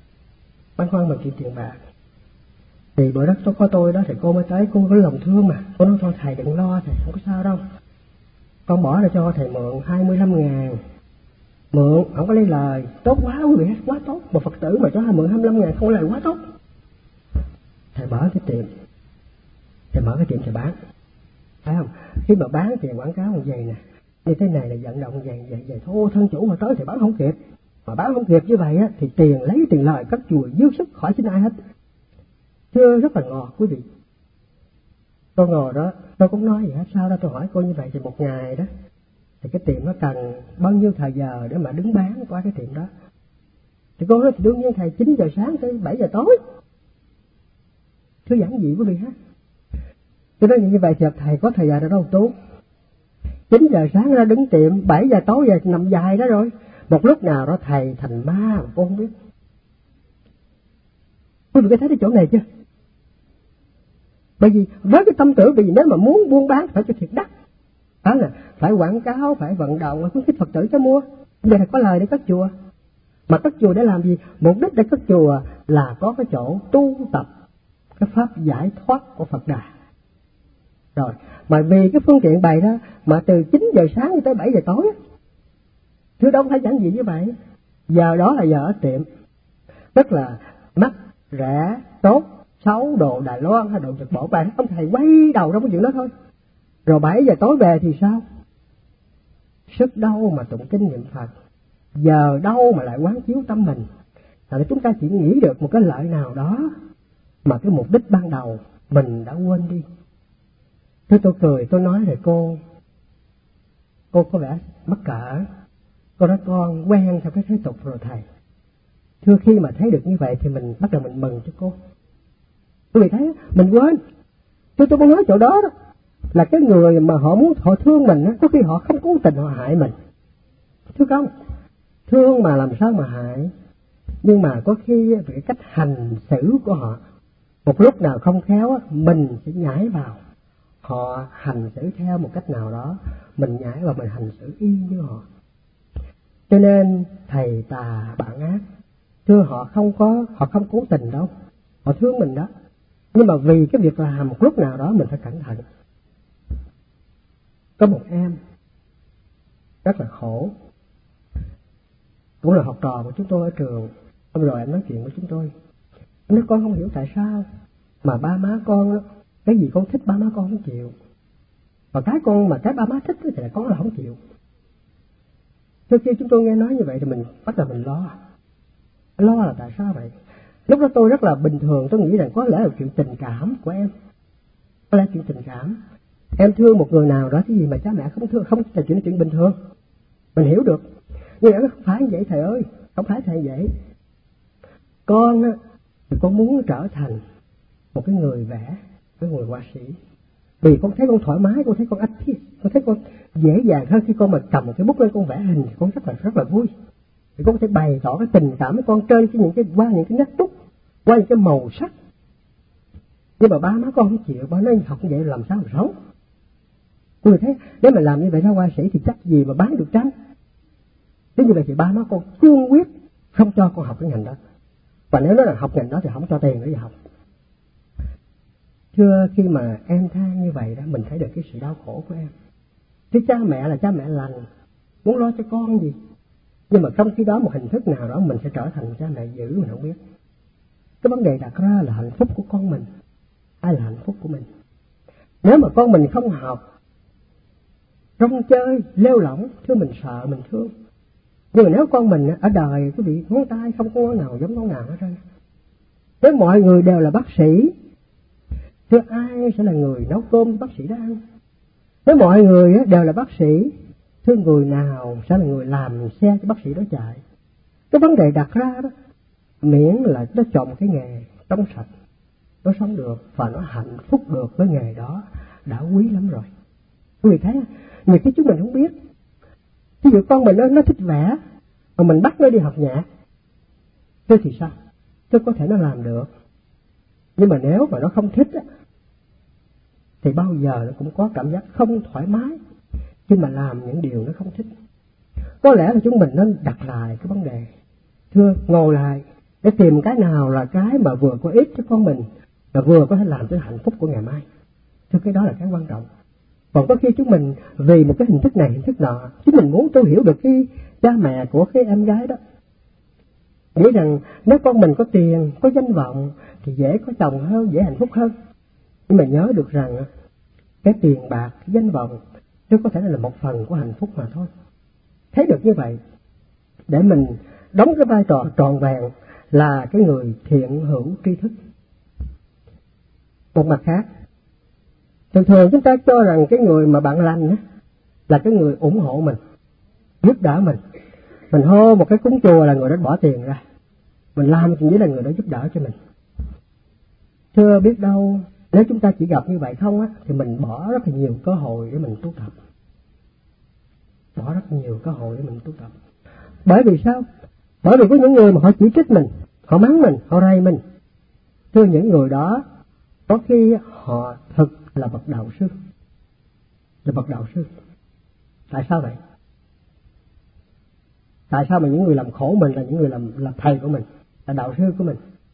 Speaker 1: Thì bữa đó có tôi đó, thì cô mới tới, cô có lòng thương mà. Cô nói thôi thầy đừng lo, thầy không có sao đâu. Con bỏ ra cho thầy mượn 25.000. Mượn, không có lấy lời. Tốt quá quý vị, quá tốt. Một Phật tử mà cho mượn 25.000 không có lời, quá tốt. Thầy mở cái tiệm. Thầy bán. Phải không? Khi mà bán thì quảng cáo như vậy nè. Như thế này là vận động vậy. Thôi thân chủ mà tới thì bán không kịp. Mà bán không kịp như vậy thì lấy tiền lời cất chùa dư sức khỏi xin ai hết. Chưa rất là ngọt quý vị. Tôi ngồi đó, tôi cũng nói vậy hết. Sao đó tôi hỏi cô như vậy thì một ngày đó, thì cái tiệm nó cần bao nhiêu thời giờ để mà đứng bán qua cái tiệm đó. Thì cô nói thì đương nhiên thầy 9 giờ sáng tới 7 giờ tối. Thưa giảng gì quý vị ha? Tôi nói như vậy thì thầy có thời giờ đâu tốn. 9 giờ sáng ra đứng tiệm, 7 giờ tối giờ nằm dài đó rồi. Một lúc nào đó thầy thành ma mà cô không biết. Quý vị có thấy cái chỗ này chưa? Bởi vì với cái tâm tưởng, bởi vì nếu mà muốn buôn bán phải cho thiệt đắt. Đó là phải quảng cáo, phải vận động, phải khuyến khích Phật tử cho mua. Bây giờ có lời để cất chùa. Mà cất chùa để làm gì? Mục đích để cất chùa là có cái chỗ tu tập cái pháp giải thoát của Phật Đà. Rồi, mà vì cái phương tiện bày đó mà từ 9 giờ sáng tới 7 giờ tối, chứ đâu phải chẳng gì như vậy. Giờ đó là giờ ở tiệm, tức là mắc, rẻ, tốt, xấu, đồ Đài Loan hay đồ Nhật Bản, bạn ông thầy quay đầu trong cái chuyện đó thôi. Rồi 7 giờ tối về thì sao? Sức đâu mà tụng kinh niệm Phật, giờ đâu mà lại quán chiếu tâm mình. Tại chúng ta chỉ nghĩ được một cái lợi nào đó mà cái mục đích ban đầu mình đã quên đi. Thế tôi cười, tôi nói rồi cô có vẻ mắc cỡ. Cô nói con quen theo cái thế tục rồi thầy. Thưa, khi mà thấy được như vậy thì mình bắt đầu mình mừng cho cô. Quý vị thấy mình quên. Tôi muốn nói chỗ đó đó là cái người mà họ thương mình đó, có khi họ không cố tình họ hại mình. Thưa không? Thương mà làm sao mà hại. Nhưng mà có khi cái cách hành xử của họ, một lúc nào không khéo mình sẽ nhảy vào. Họ hành xử theo một cách nào đó, mình nhảy vào mình hành xử y như họ. Cho nên thầy tà bạn ác, thưa họ không cố tình đâu, họ thương mình đó. Nhưng mà vì cái việc làm một lúc nào đó mình phải cẩn thận. Có một em rất là khổ, cũng là học trò của chúng tôi ở trường. Hôm rồi em nói chuyện với chúng tôi, em nói con không hiểu tại sao mà ba má con đó, Cái gì con thích ba má con không chịu, và cái ba má thích thì là con là không chịu. Trước khi chúng tôi nghe nói như vậy thì mình bắt đầu mình lo là tại sao vậy. Lúc đó tôi rất là bình thường, tôi nghĩ rằng có lẽ là chuyện tình cảm của em, có lẽ chuyện tình cảm. Em thương một người nào đó, cái gì mà cha mẹ không thương, không là chuyện bình thường, mình hiểu được. Nhưng mà nó không phải vậy thầy ơi, không phải thầy vậy. Con á, thì con muốn trở thành một cái người vẽ, cái người họa sĩ, vì con thấy con thoải mái, con thấy con active, con thấy con dễ dàng hơn khi con mà cầm một cái bút lên con vẽ hình thì con rất là vui. Thì con có thể bày tỏ cái tình cảm của con trên qua những cái nét bút, qua những cái màu sắc. Nhưng mà ba má con không chịu, ba nói học như vậy làm sao mà sống. Tôi thấy nếu mà làm như vậy ra họa sĩ thì chắc gì mà bán được tranh. Thế như vậy thì ba má con cương quyết không cho con học cái ngành đó. Và nếu nó là học ngành đó thì không cho tiền để học. Thưa, khi mà em than như vậy đó, mình thấy được cái sự đau khổ của em. Chứ cha mẹ là cha mẹ lành, muốn lo cho con gì. Nhưng mà trong khi đó một hình thức nào đó mình sẽ trở thành cha mẹ dữ, mình không biết. Cái vấn đề đặt ra là hạnh phúc của con mình hay là hạnh phúc của mình. Nếu mà con mình không học, rong chơi, lêu lỏng, thưa mình sợ, mình thương. Nhưng mà nếu con mình ở đời cái bị ngón tay không có ngón nào giống ngón nào hết trơn. Nếu mọi người đều là bác sĩ, thưa ai sẽ là người nấu cơm bác sĩ đó ăn? Nếu mọi người đều là bác sĩ, thưa người nào sẽ là người làm xe cho bác sĩ đó chạy? Cái vấn đề đặt ra đó, miễn là nó chọn một cái nghề trong sạch, nó sống được và nó hạnh phúc được với nghề đó đã quý lắm rồi. Quý vị thấy, nhiều khi chúng mình không biết. Ví dụ con mình nó thích vẽ, mà mình bắt nó đi học nhạc, thế thì sao? Thế có thể nó làm được. Nhưng mà nếu mà nó không thích á, thì bao giờ nó cũng có cảm giác không thoải mái khi mà làm những điều nó không thích. Có lẽ là chúng mình nên đặt lại cái vấn đề. Thưa, ngồi lại để tìm cái nào là cái mà vừa có ích cho con mình, và vừa có thể làm cho hạnh phúc của ngày mai. Thưa, cái đó là cái quan trọng. Còn có khi chúng mình vì một cái hình thức này, hình thức nọ, chúng mình muốn tôi hiểu được cái cha mẹ của cái em gái đó. Nghĩ rằng nếu con mình có tiền, có danh vọng thì dễ có chồng hơn, dễ hạnh phúc hơn. Nhưng mà nhớ được rằng cái tiền bạc, cái danh vọng nó có thể là một phần của hạnh phúc mà thôi. Thấy được như vậy, để mình đóng cái vai trò trọn vẹn là cái người thiện hữu tri thức. Một mặt khác, thường thường chúng ta cho rằng cái người mà bạn lành á là cái người ủng hộ mình, giúp đỡ mình. Mình hô một cái cúng chùa là người đó bỏ tiền ra, mình làm thì nghĩ là người đó giúp đỡ cho mình. Thưa, biết đâu nếu chúng ta chỉ gặp như vậy không á, thì mình bỏ rất là nhiều cơ hội để mình tu tập. Bỏ rất nhiều cơ hội để mình tu tập. Bởi vì sao? Bởi vì có những người mà họ chỉ trích mình, họ mắng mình, họ rầy mình. Thưa, những người đó có khi họ thực là bậc đạo sư. Là bậc đạo sư. Tại sao vậy? Tại sao mà những người làm khổ mình là những người làm thầy của mình, là đạo sư của mình?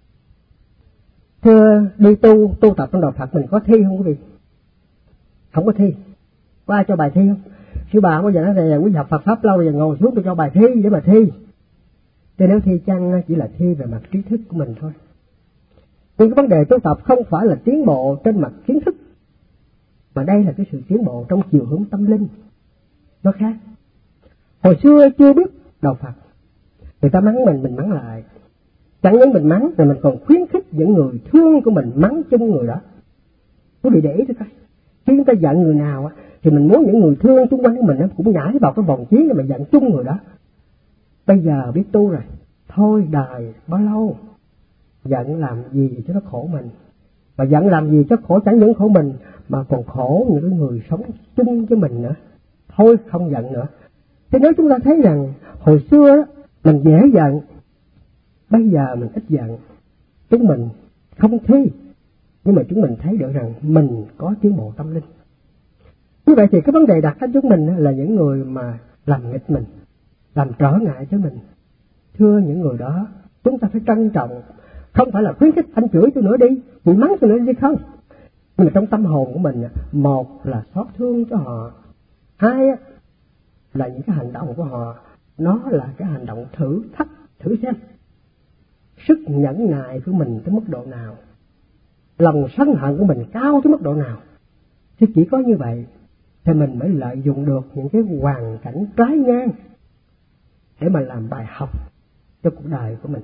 Speaker 1: Thưa, đi tu tập trong đạo Phật mình có thi không quý vị? Không có thi. Có ai cho bài thi không? Sư bà bây giờ nói là quý học Phật Pháp lâu rồi, ngồi xuống tôi cho bài thi để mà thi. Cho nếu thi chăng chỉ là thi về mặt trí thức của mình thôi. Nhưng cái vấn đề tu tập không phải là tiến bộ trên mặt kiến thức, mà đây là cái sự tiến bộ trong chiều hướng tâm linh. Nó khác. Hồi xưa chưa biết đạo Phật, người ta mắng mình mắng lại. Chẳng những mình mắng, mà mình còn khuyến khích những người thương của mình mắng chung người đó. Quý vị để ý thôi coi. Khi chúng ta giận người nào thì mình muốn những người thương xung quanh của mình cũng nhảy vào cái vòng chiến để mà giận chung người đó. Bây giờ biết tu rồi, thôi đời bao lâu, giận làm gì cho nó khổ mình. Mà giận làm gì cho khổ chẳng những khổ mình, mà còn khổ những người sống chung với mình nữa. Thôi không giận nữa. Thế nếu chúng ta thấy rằng hồi xưa mình dễ giận, bây giờ mình ít giận, chúng mình không thi, nhưng mà chúng mình thấy được rằng mình có tiến bộ tâm linh. Như vậy thì cái vấn đề đặt ra chúng mình là những người mà làm nghịch mình, làm trở ngại cho mình. Thưa, những người đó chúng ta phải trân trọng. Không phải là khuyến khích anh chửi tôi nữa đi, chị mắng tôi nữa đi không. Nhưng mà trong tâm hồn của mình, một là xót thương cho họ, hai là những cái hành động của họ nó là cái hành động thử thách, thử xem sức nhẫn nại của mình tới mức độ nào. lòng sân hận của mình cao tới mức độ nào. Thì chỉ có như vậy thì mình mới lợi dụng được những cái hoàn cảnh trái ngang để mà làm bài học cho cuộc đời của mình.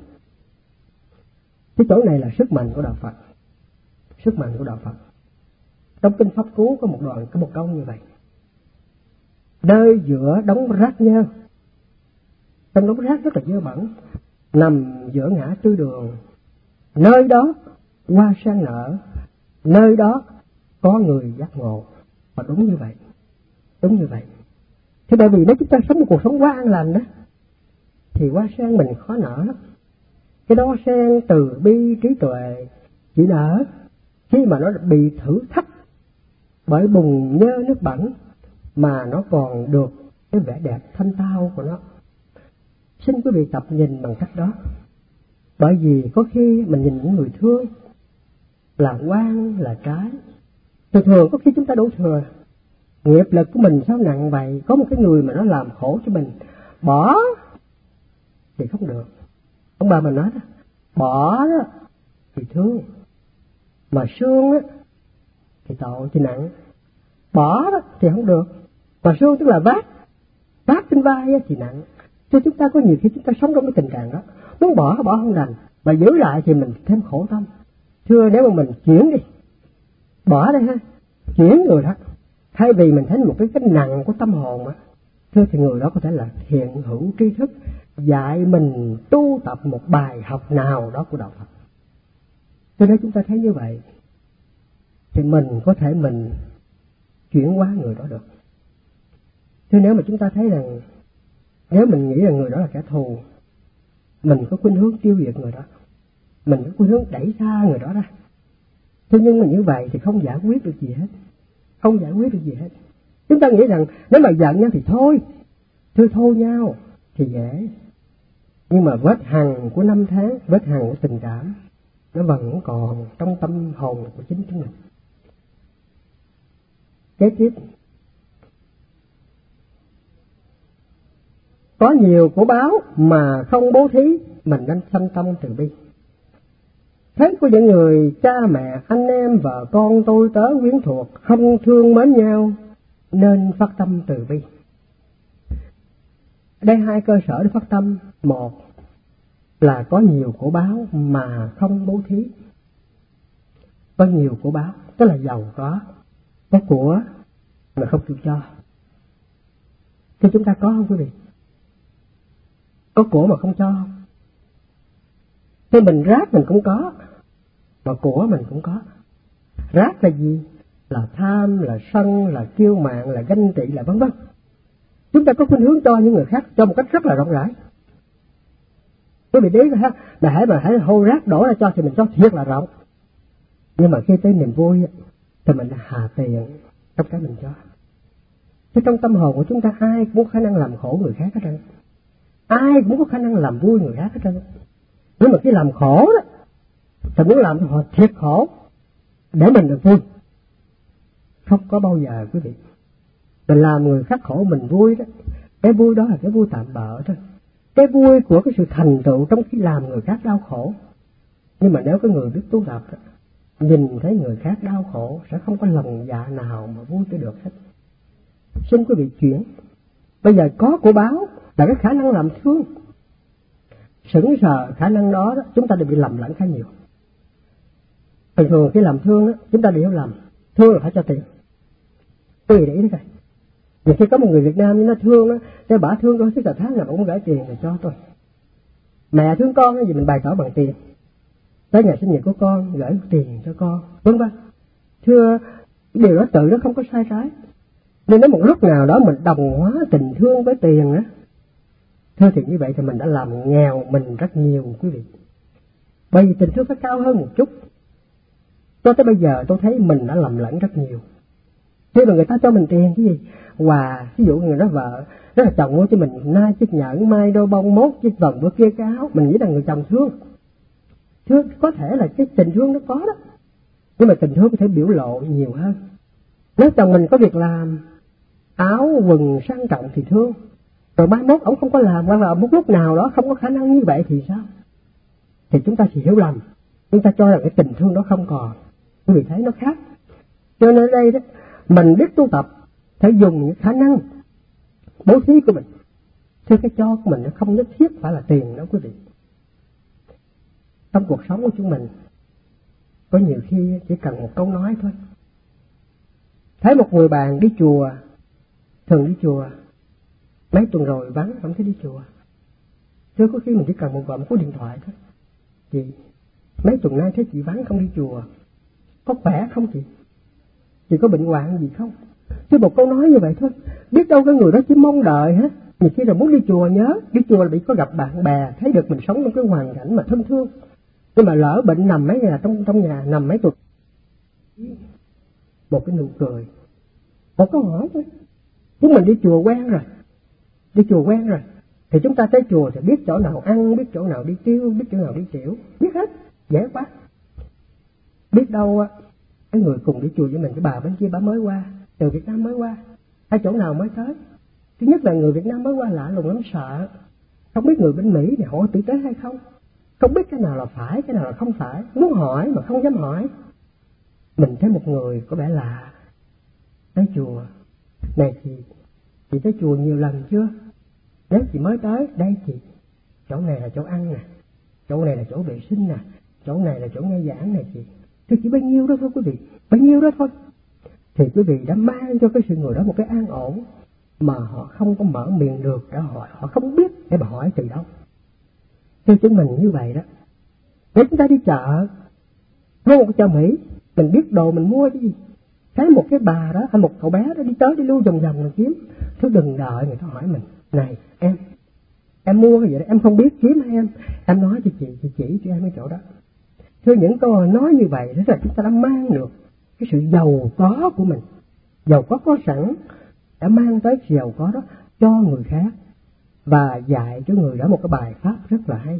Speaker 1: Cái chỗ này là sức mạnh của đạo Phật. Sức mạnh của đạo Phật. Trong kinh Pháp Cú có một đoạn, có một câu như vậy: nơi giữa đống rác nhơ, trong đống rác rất là dơ bẩn, nằm giữa ngã tư đường, nơi đó hoa sen nở, nơi đó có người giác ngộ. Và đúng như vậy, đúng như vậy. Thế bởi vì nếu chúng ta sống một cuộc sống quá an lành đó, thì hoa sen mình khó nở lắm. Cái đó sen từ bi trí tuệ chỉ nở khi mà nó bị thử thách bởi bùn nhơ nước bẩn, mà nó còn được cái vẻ đẹp thanh tao của nó. Xin quý vị tập nhìn bằng cách đó. Bởi vì có khi mình nhìn những người thương là oan là trái. Thường có khi chúng ta đổ thừa, nghiệp lực của mình sao nặng vậy, có một cái người mà nó làm khổ cho mình, bỏ thì không được. Ông bà mình nói đó, bỏ đó thì thương, mà sương đó thì tội thì nặng. Bỏ đó thì không được, mà sương tức là vác trên vai thì nặng. Cho chúng ta có nhiều khi chúng ta sống trong cái tình trạng đó, muốn bỏ không đành, mà giữ lại thì mình thêm khổ tâm. Thưa, nếu mà mình chuyển đi, bỏ đây ha, chuyển người đó, thay vì mình thấy một cái nặng của tâm hồn á, thưa, thì người đó có thể là hiện hữu tri thức, dạy mình tu tập một bài học nào đó của đạo Phật. Cho nên chúng ta thấy như vậy thì mình có thể mình chuyển hóa người đó được. Thế nếu mà chúng ta thấy rằng, nếu mình nghĩ rằng người đó là kẻ thù, mình có khuynh hướng tiêu diệt người đó, mình có khuynh hướng đẩy xa người đó ra. Thế nhưng mà như vậy thì không giải quyết được gì hết, không giải quyết được gì hết. Chúng ta nghĩ rằng nếu mà giận nhau thì thôi nhau thì dễ. Nhưng mà vết hằn của năm tháng, vết hằn của tình cảm, nó vẫn còn trong tâm hồn của chính chúng mình. Kế tiếp, có nhiều của báo mà không bố thí, mình nên sanh tâm từ bi. Thấy có những người cha mẹ, anh em, vợ con, tôi tớ, quyến thuộc không thương mến nhau, nên phát tâm từ bi. Đây hai cơ sở để phát tâm. Một là có nhiều của báo mà không bố thí. Có nhiều của báo, tức là giàu có của mà không chịu cho. Thì chúng ta có không quý vị? Có của mà không cho không? Thế mình rác mình cũng có, mà của mình cũng có. Rác là gì? Là tham, là sân, là kiêu mạn, là ganh tị, là vân vân. Chúng ta có khuynh hướng cho những người khác cho một cách rất là rộng rãi. Quý vị biết ha, mà hãy hô rác đổ ra cho thì mình cho thiệt là rộng. Nhưng mà khi tới niềm vui thì mình hà tiền trong cái mình cho. Chứ trong tâm hồn của chúng ta ai cũng có khả năng làm khổ người khác hết trơn. Ai cũng có khả năng làm vui người khác hết trơn. Nhưng mà khi làm khổ đó thì muốn làm cho họ thiệt khổ để mình được vui. Không có bao giờ quý vị. Mình làm người khác khổ mình vui đó, cái vui đó là cái vui tạm bợ thôi. Cái vui của cái sự thành tựu trong khi làm người khác đau khổ. Nhưng mà nếu có người biết tu tập, nhìn thấy người khác đau khổ sẽ không có lòng dạ nào mà vui cho được hết. Xin quý vị chuyển. Bây giờ có của báo là cái khả năng làm thương. Sững sờ khả năng đó, chúng ta đều bị lầm lẫn khá nhiều. Bình thường khi làm thương đó, chúng ta đều lầm. Thương là phải cho tiền. Quý vị để ý đấy coi. Nhiều khi có một người Việt Nam nó thương á, thế bà thương tôi tức là tháng nào cũng gửi tiền để cho tôi. Mẹ thương con thì mình bày tỏ bằng tiền. Tới ngày sinh nhật của con gửi tiền cho con, vân vân. Thưa, điều đó tự nó không có sai trái. Nên đến một lúc nào đó mình đồng hóa tình thương với tiền á, thưa thì như vậy thì mình đã làm nghèo mình rất nhiều quý vị. Bởi vì tình thương phải cao hơn một chút. Cho tới bây giờ tôi thấy mình đã lầm lẫn rất nhiều. Khi mà người ta cho mình tiền cái gì, quà, ví dụ người đó vợ, đó là chồng mua cho mình nay chiếc nhẫn, mai đôi bông, mốt chiếc vòng, bữa kia cái áo, mình nghĩ là người chồng thương. Thương có thể là cái tình thương nó có đó, nhưng mà tình thương có thể biểu lộ nhiều hơn. Nếu chồng mình có việc làm, áo quần sang trọng thì thương, rồi mai mốt ông không có làm, hoặc là một lúc nào đó không có khả năng như vậy thì sao? Thì chúng ta chỉ hiểu lầm, chúng ta cho rằng cái tình thương đó không còn. Quý vị thấy nó khác. Cho nên ở đây đó, mình biết tu tập phải dùng những khả năng bố thí của mình. Thưa, cái cho của mình nó không nhất thiết phải là tiền đâu quý vị. Trong cuộc sống của chúng mình có nhiều khi chỉ cần một câu nói thôi. Thấy một người bạn đi chùa, thường đi chùa, mấy tuần rồi vắng không thấy đi chùa. Thưa, có khi mình chỉ cần gọi một cú điện thoại thôi. Chị, mấy tuần nay thấy chị vắng không đi chùa, có khỏe không chị? Chị có bệnh hoạn gì không? Chứ một câu nói như vậy thôi, biết đâu cái người đó chỉ mong đợi hết. Nhiều khi là muốn đi chùa, nhớ đi chùa là bị có gặp bạn bè, thấy được mình sống trong cái hoàn cảnh mà thân thương. Nhưng mà lỡ bệnh nằm mấy ngày trong nhà, nằm mấy tuần, một cái nụ cười, một câu hỏi thôi. Chúng mình đi chùa quen rồi, thì chúng ta tới chùa thì biết chỗ nào ăn, biết chỗ nào đi tiêu, biết chỗ nào đi tiểu, biết hết, dễ quá. Biết đâu cái người cùng đi chùa với mình, cái bà bên kia bà mới qua, từ Việt Nam mới qua, hay chỗ nào mới tới. Thứ nhất là người Việt Nam mới qua lạ lùng lắm, sợ, không biết người bên Mỹ này họ tử tế hay không, không biết cái nào là phải, cái nào là không phải, muốn hỏi mà không dám hỏi. Mình thấy một người có vẻ lạ tới chùa, này chị tới chùa nhiều lần chưa? Nếu chị mới tới, đây chị, chỗ này là chỗ ăn nè, chỗ này là chỗ vệ sinh nè, chỗ này là chỗ nghe giảng này chị. Thì chỉ bấy nhiêu đó thôi quý vị, bấy nhiêu đó thôi. Thì quý vị đã mang cho cái sự người đó một cái an ổn mà họ không có mở miệng được để hỏi, họ không biết để mà hỏi từ đâu. Theo chúng mình như vậy đó. Nếu chúng ta đi chợ, vô một cái chợ Mỹ, mình biết đồ mình mua cái gì, thấy một cái bà đó hay một cậu bé đó đi tới đi lui vòng vòng mình kiếm, cứ đừng đợi người ta hỏi mình, này em mua cái gì đó em không biết, kiếm hay em nói cho chị chỉ cho em cái chỗ đó. Thưa, những câu nói như vậy đó là chúng ta đã mang được cái sự giàu có của mình, giàu có sẵn, đã mang tới sự giàu có đó cho người khác và dạy cho người đó một cái bài pháp rất là hay.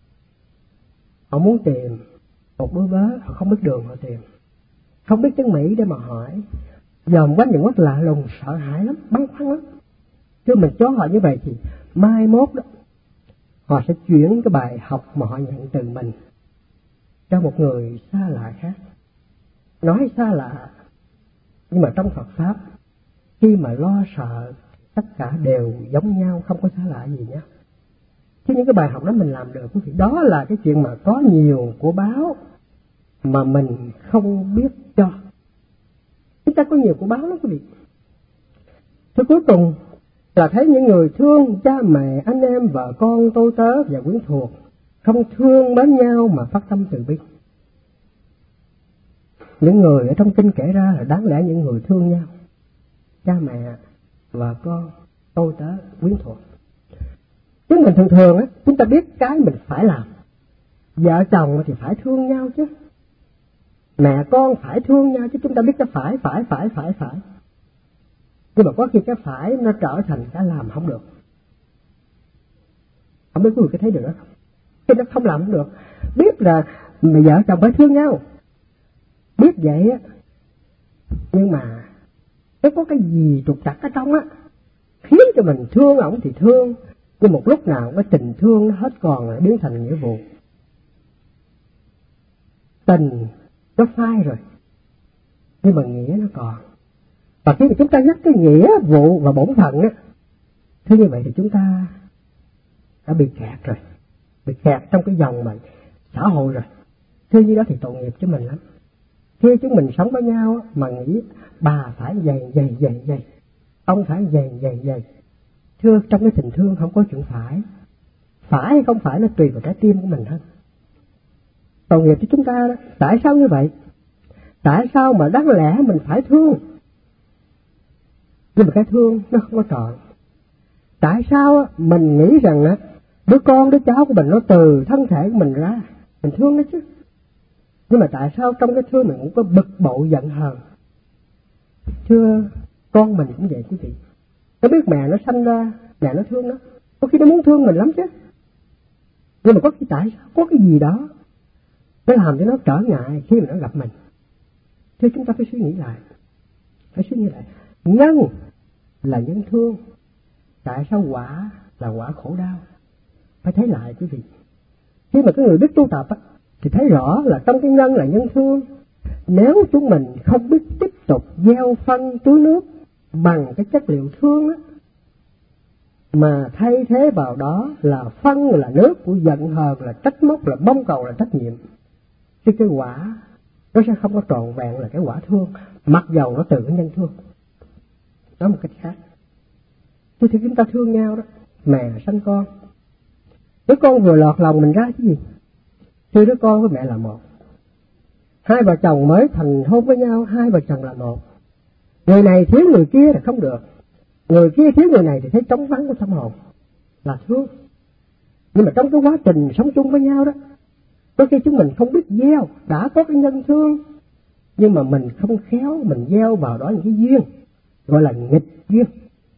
Speaker 1: Họ muốn tìm một đứa vớ, họ không biết đường họ tìm, không biết tiếng Mỹ để mà hỏi, dòm quanh những quốc lạ lùng, sợ hãi lắm, băn khoăn lắm. Chứ mình cho họ như vậy thì mai mốt đó họ sẽ chuyển cái bài học mà họ nhận từ mình cho một người xa lạ khác. Nói xa lạ, nhưng mà trong Phật Pháp, khi mà lo sợ, tất cả đều giống nhau, không có xa lạ gì nhé. Chứ những cái bài học đó mình làm được, thì đó là cái chuyện mà có nhiều của báo mà mình không biết cho. Chúng ta có nhiều của báo lắm quý vị. Thứ cuối cùng là thấy những người thương cha mẹ, anh em, vợ con, tôi tớ và quyến thuộc không thương mến nhau mà phát tâm từ bi. Những người ở trong kinh kể ra là đáng lẽ những người thương nhau, cha mẹ, vợ con, tôi tớ, quyến thuộc. Chứ mình thường á, chúng ta biết cái mình phải làm. Vợ chồng thì phải thương nhau chứ, mẹ con phải thương nhau chứ, chúng ta biết cái phải. Nhưng mà có khi cái phải nó trở thành cái làm không được. Không biết quý vị có thấy được đó không? Khi nó không làm không được. Biết là vợ chồng phải thương nhau, biết vậy á, nhưng mà nó có cái gì trục trặc ở trong á, khiến cho mình thương ổng thì thương, nhưng một lúc nào cái tình thương nó hết còn lại biến thành nghĩa vụ. Tình nó phai rồi, nhưng mà nghĩa nó còn. Và khi mà chúng ta nhắc cái nghĩa vụ và bổn phận á, thế như vậy thì chúng ta đã bị kẹt rồi, bị kẹt trong cái dòng mà xã hội rồi. Thế như đó thì tội nghiệp cho mình lắm. Khi chúng mình sống với nhau mà nghĩ bà phải vậy, ông phải vậy. Thưa, trong cái tình thương không có chuyện phải hay không phải, nó tùy vào trái tim của mình hơn. Tội nghiệp cho chúng ta đó. Tại sao như vậy? Tại sao mà đáng lẽ mình phải thương, nhưng mà cái thương nó không có trọn? Tại sao mình nghĩ rằng đứa con đứa cháu của mình nó từ thân thể của mình ra, mình thương nó chứ, nhưng mà tại sao trong cái thương mình cũng có bực bội giận hờn? Thưa, con mình cũng vậy quý vị. Nó biết mẹ nó sanh ra, mẹ nó thương nó, có khi nó muốn thương mình lắm chứ, nhưng mà có khi tại sao có cái gì đó nó làm cho nó trở ngại khi mà nó gặp mình. Thưa, chúng ta phải suy nghĩ lại. Nhân là nhân thương, tại sao quả là quả khổ đau? Phải thấy lại quý vị. Khi mà cái người biết tu tập á, thì thấy rõ là trong cái nhân là nhân thương, nếu chúng mình không biết tiếp tục gieo phân tưới nước bằng cái chất liệu thương á, mà thay thế vào đó là phân, là nước của giận hờn, là trách móc, là mong cầu, là trách nhiệm, thì cái quả nó sẽ không có trọn vẹn là cái quả thương, mặc dầu nó từ cái nhân thương. Nói một cách khác, thì chúng ta thương nhau đó, mẹ sanh con, đứa con vừa lọt lòng mình ra cái gì, thì đứa con với mẹ là một. Hai vợ chồng mới thành hôn với nhau, hai vợ chồng là một. Người này thiếu người kia là không được, người kia thiếu người này thì thấy trống vắng của tâm hồn, là thương. Nhưng mà trong cái quá trình sống chung với nhau đó, có khi chúng mình không biết gieo, đã có cái nhân thương, nhưng mà mình không khéo, mình gieo vào đó những cái duyên, gọi là nghịch duyên.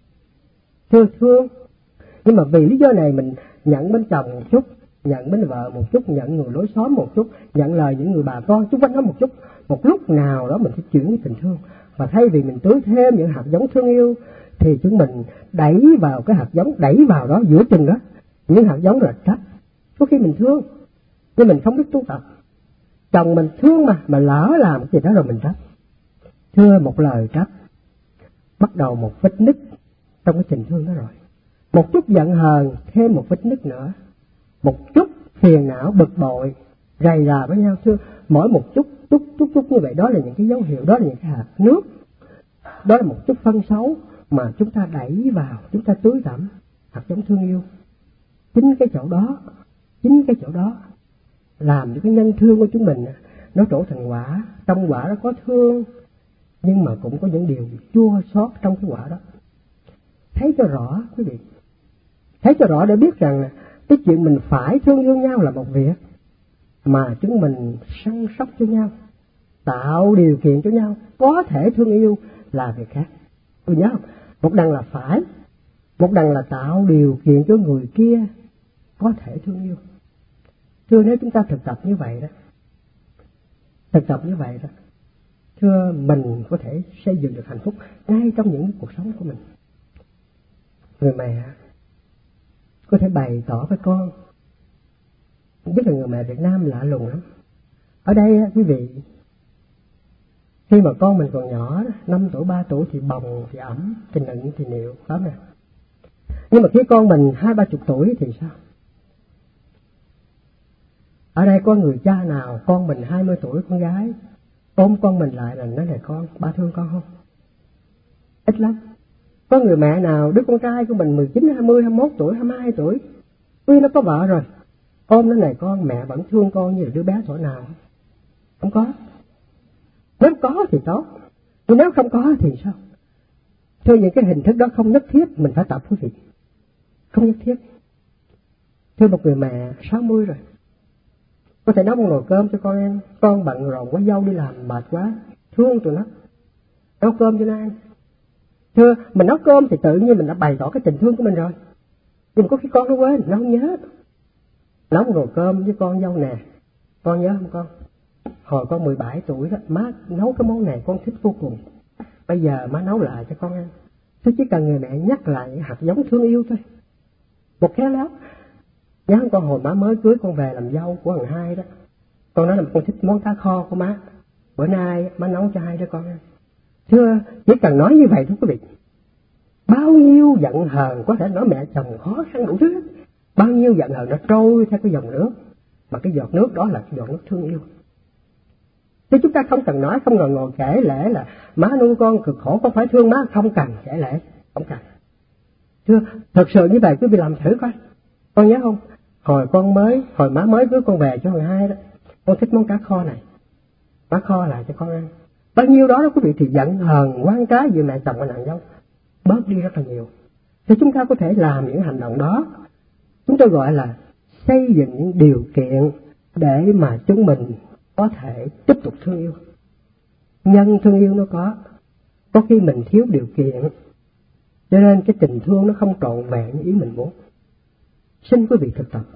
Speaker 1: Thương, nhưng mà vì lý do này mình nhận bên chồng một chút, nhận bên vợ một chút, nhận người lối xóm một chút, nhận lời những người bà con chung quanh đó một chút. Một lúc nào đó mình sẽ chuyển cái tình thương, và thay vì mình tưới thêm những hạt giống thương yêu, thì chúng mình đẩy vào cái hạt giống, đẩy vào đó giữa chừng đó những hạt giống là trách. Có khi mình thương nhưng mình không biết tu tập. Chồng mình thương mà lỡ làm cái gì đó rồi mình trách. Thưa, một lời trách bắt đầu một vết nứt trong cái tình thương đó rồi. Một chút giận hờn thêm một vết nứt nữa, một chút phiền não bực bội rầy rà với nhau. Thưa, mỗi một chút như vậy, đó là những cái dấu hiệu, đó là những cái hạt nước, đó là một chút phân xấu mà chúng ta đẩy vào, chúng ta tưới tẩm hạt giống thương yêu. Chính cái chỗ đó làm cho cái nhân thương của chúng mình nó trổ thành quả. Trong quả đó có thương, nhưng mà cũng có những điều chua xót trong cái quả đó. Thấy cho rõ quý vị, thấy cho rõ để biết rằng cái chuyện mình phải thương yêu nhau là một việc, mà chúng mình săn sóc cho nhau, tạo điều kiện cho nhau có thể thương yêu là việc khác. Tôi nhớ không? Một đằng là phải, một đằng là tạo điều kiện cho người kia có thể thương yêu. Thưa, nếu chúng ta thực tập như vậy đó, thưa, mình có thể xây dựng được hạnh phúc ngay trong những cuộc sống của mình. Người mẹ có thể bày tỏ với con, nhất là người mẹ Việt Nam lạ lùng lắm. Ở đây quý vị, khi mà con mình còn nhỏ, 5 tuổi, 3 tuổi thì bồng, thì ẩm, thì nựng, thì nịu, phải không nè? Nhưng mà khi con mình 20-30 tuổi thì sao? Ở đây có người cha nào con mình 20 tuổi con gái ôm con mình lại là nói này con, ba thương con không? Ít lắm. Có người mẹ nào đứa con trai của mình 19, 20, 21 tuổi, 22 tuổi, tuy nó có vợ rồi, ôm nó này con, mẹ vẫn thương con như là đứa bé tuổi nào? Không có. Nếu có thì tốt, nhưng nếu không có thì sao? Thưa, những cái hình thức đó không nhất thiết mình phải tập quý vị, không nhất thiết. Thưa, một người mẹ 60 rồi, có thể nấu một nồi cơm cho con ăn, con bận rộn quá, dâu đi làm mệt quá, thương tụi nó, nấu cơm cho nó ăn. Thưa, mình nấu cơm thì tự nhiên mình đã bày tỏ cái tình thương của mình rồi, nhưng mà có khi con nó quên, nó không nhớ. Nấu một nồi cơm với con dâu nè, con nhớ không con? Hồi con 17 tuổi đó, má nấu cái món này con thích vô cùng, bây giờ má nấu lại cho con ăn. Thế chỉ cần người mẹ nhắc lại những hạt giống thương yêu thôi, một khéo léo. Nhớ không con, hồi má mới cưới con về làm dâu của thằng Hai đó, con nói là con thích món cá kho của má, bữa nay má nấu cho hai đứa con ăn. Thưa, chỉ cần nói như vậy thôi quý vị, bao nhiêu giận hờn, có thể nói mẹ chồng khó khăn đủ thứ, bao nhiêu giận hờn nó trôi theo cái dòng nước, mà cái giọt nước đó là cái giọt nước thương yêu. Chứ chúng ta không cần nói, không ngồi ngồi kể lể là má nuôi con cực khổ, con phải thương má, không cần kể lể, không cần. Thưa, thật sự như vậy quý vị làm thử coi. Con nhớ không, hồi má mới cưới con về cho thằng Hai đó, con thích món cá kho này, má kho lại cho con ăn. Bao nhiêu đó quý vị, thì giận hờn oan trái vì mẹ chồng và nàng dâu bớt đi rất là nhiều. Thì chúng ta có thể làm những hành động đó, chúng tôi gọi là xây dựng những điều kiện để mà chúng mình có thể tiếp tục thương yêu. Nhân thương yêu nó có khi mình thiếu điều kiện, cho nên cái tình thương nó không trọn vẹn như ý mình muốn. Xin quý vị thực tập.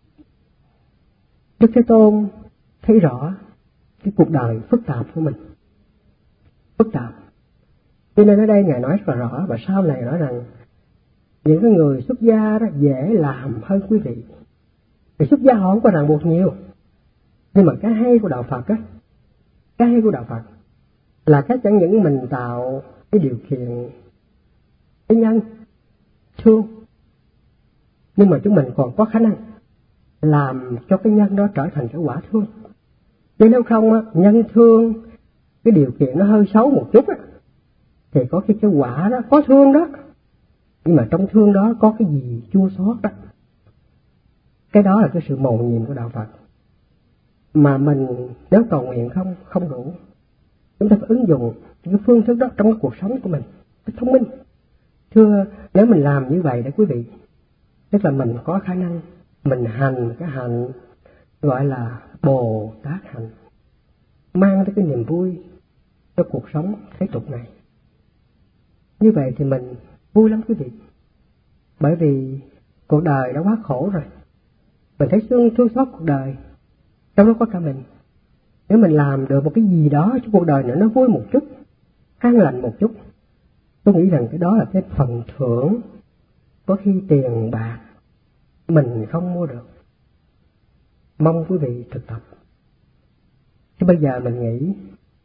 Speaker 1: Đức Thế Tôn thấy rõ cái cuộc đời phức tạp của mình, phức tạp. Cho nên ở đây Ngài nói rất là rõ, và sau này nói rằng những cái người xuất gia đó dễ làm hơn quý vị. Vì xuất gia họ không có ràng buộc nhiều, nhưng mà cái hay của đạo Phật á, Cái hay của đạo Phật là cái chẳng những mình tạo cái điều kiện, cái nhân thương, nhưng mà chúng mình còn có khả năng làm cho cái nhân đó trở thành cái quả thương. Chứ nếu không á, nhân thương cái điều kiện nó hơi xấu một chút á, thì có cái quả đó có thương đó, nhưng mà trong thương đó có cái gì chua xót đó. Cái đó là cái sự mầu nhiệm của đạo Phật mà mình nếu cầu nguyện không đủ. Chúng ta phải ứng dụng cái phương thức đó trong cái cuộc sống của mình, cái thông minh. Thưa, nếu mình làm như vậy đấy quý vị, tức là mình có khả năng mình hành cái hạnh gọi là Bồ Tát hạnh, mang tới cái niềm vui cho cuộc sống thế tục này. Như vậy thì mình vui lắm quý vị, bởi vì cuộc đời đã quá khổ rồi, mình thấy thương xót cuộc đời, trong đó có cả mình. Nếu mình làm được một cái gì đó cho cuộc đời nữa nó vui một chút, an lành một chút, tôi nghĩ rằng cái đó là cái phần thưởng có khi tiền bạc mình không mua được. Mong quý vị thực tập. Chứ bây giờ mình nghĩ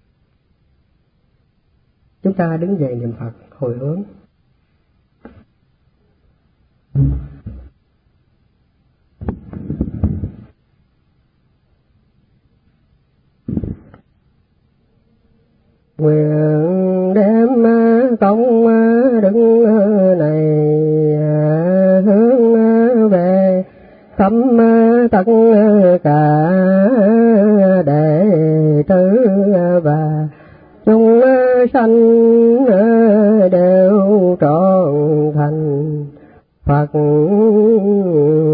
Speaker 1: chúng ta đứng dậy niệm Phật hồi hướng. Nguyện đem công đức này hướng về khắp tất cả đệ tử và chúng sanh đều trọn thành Phật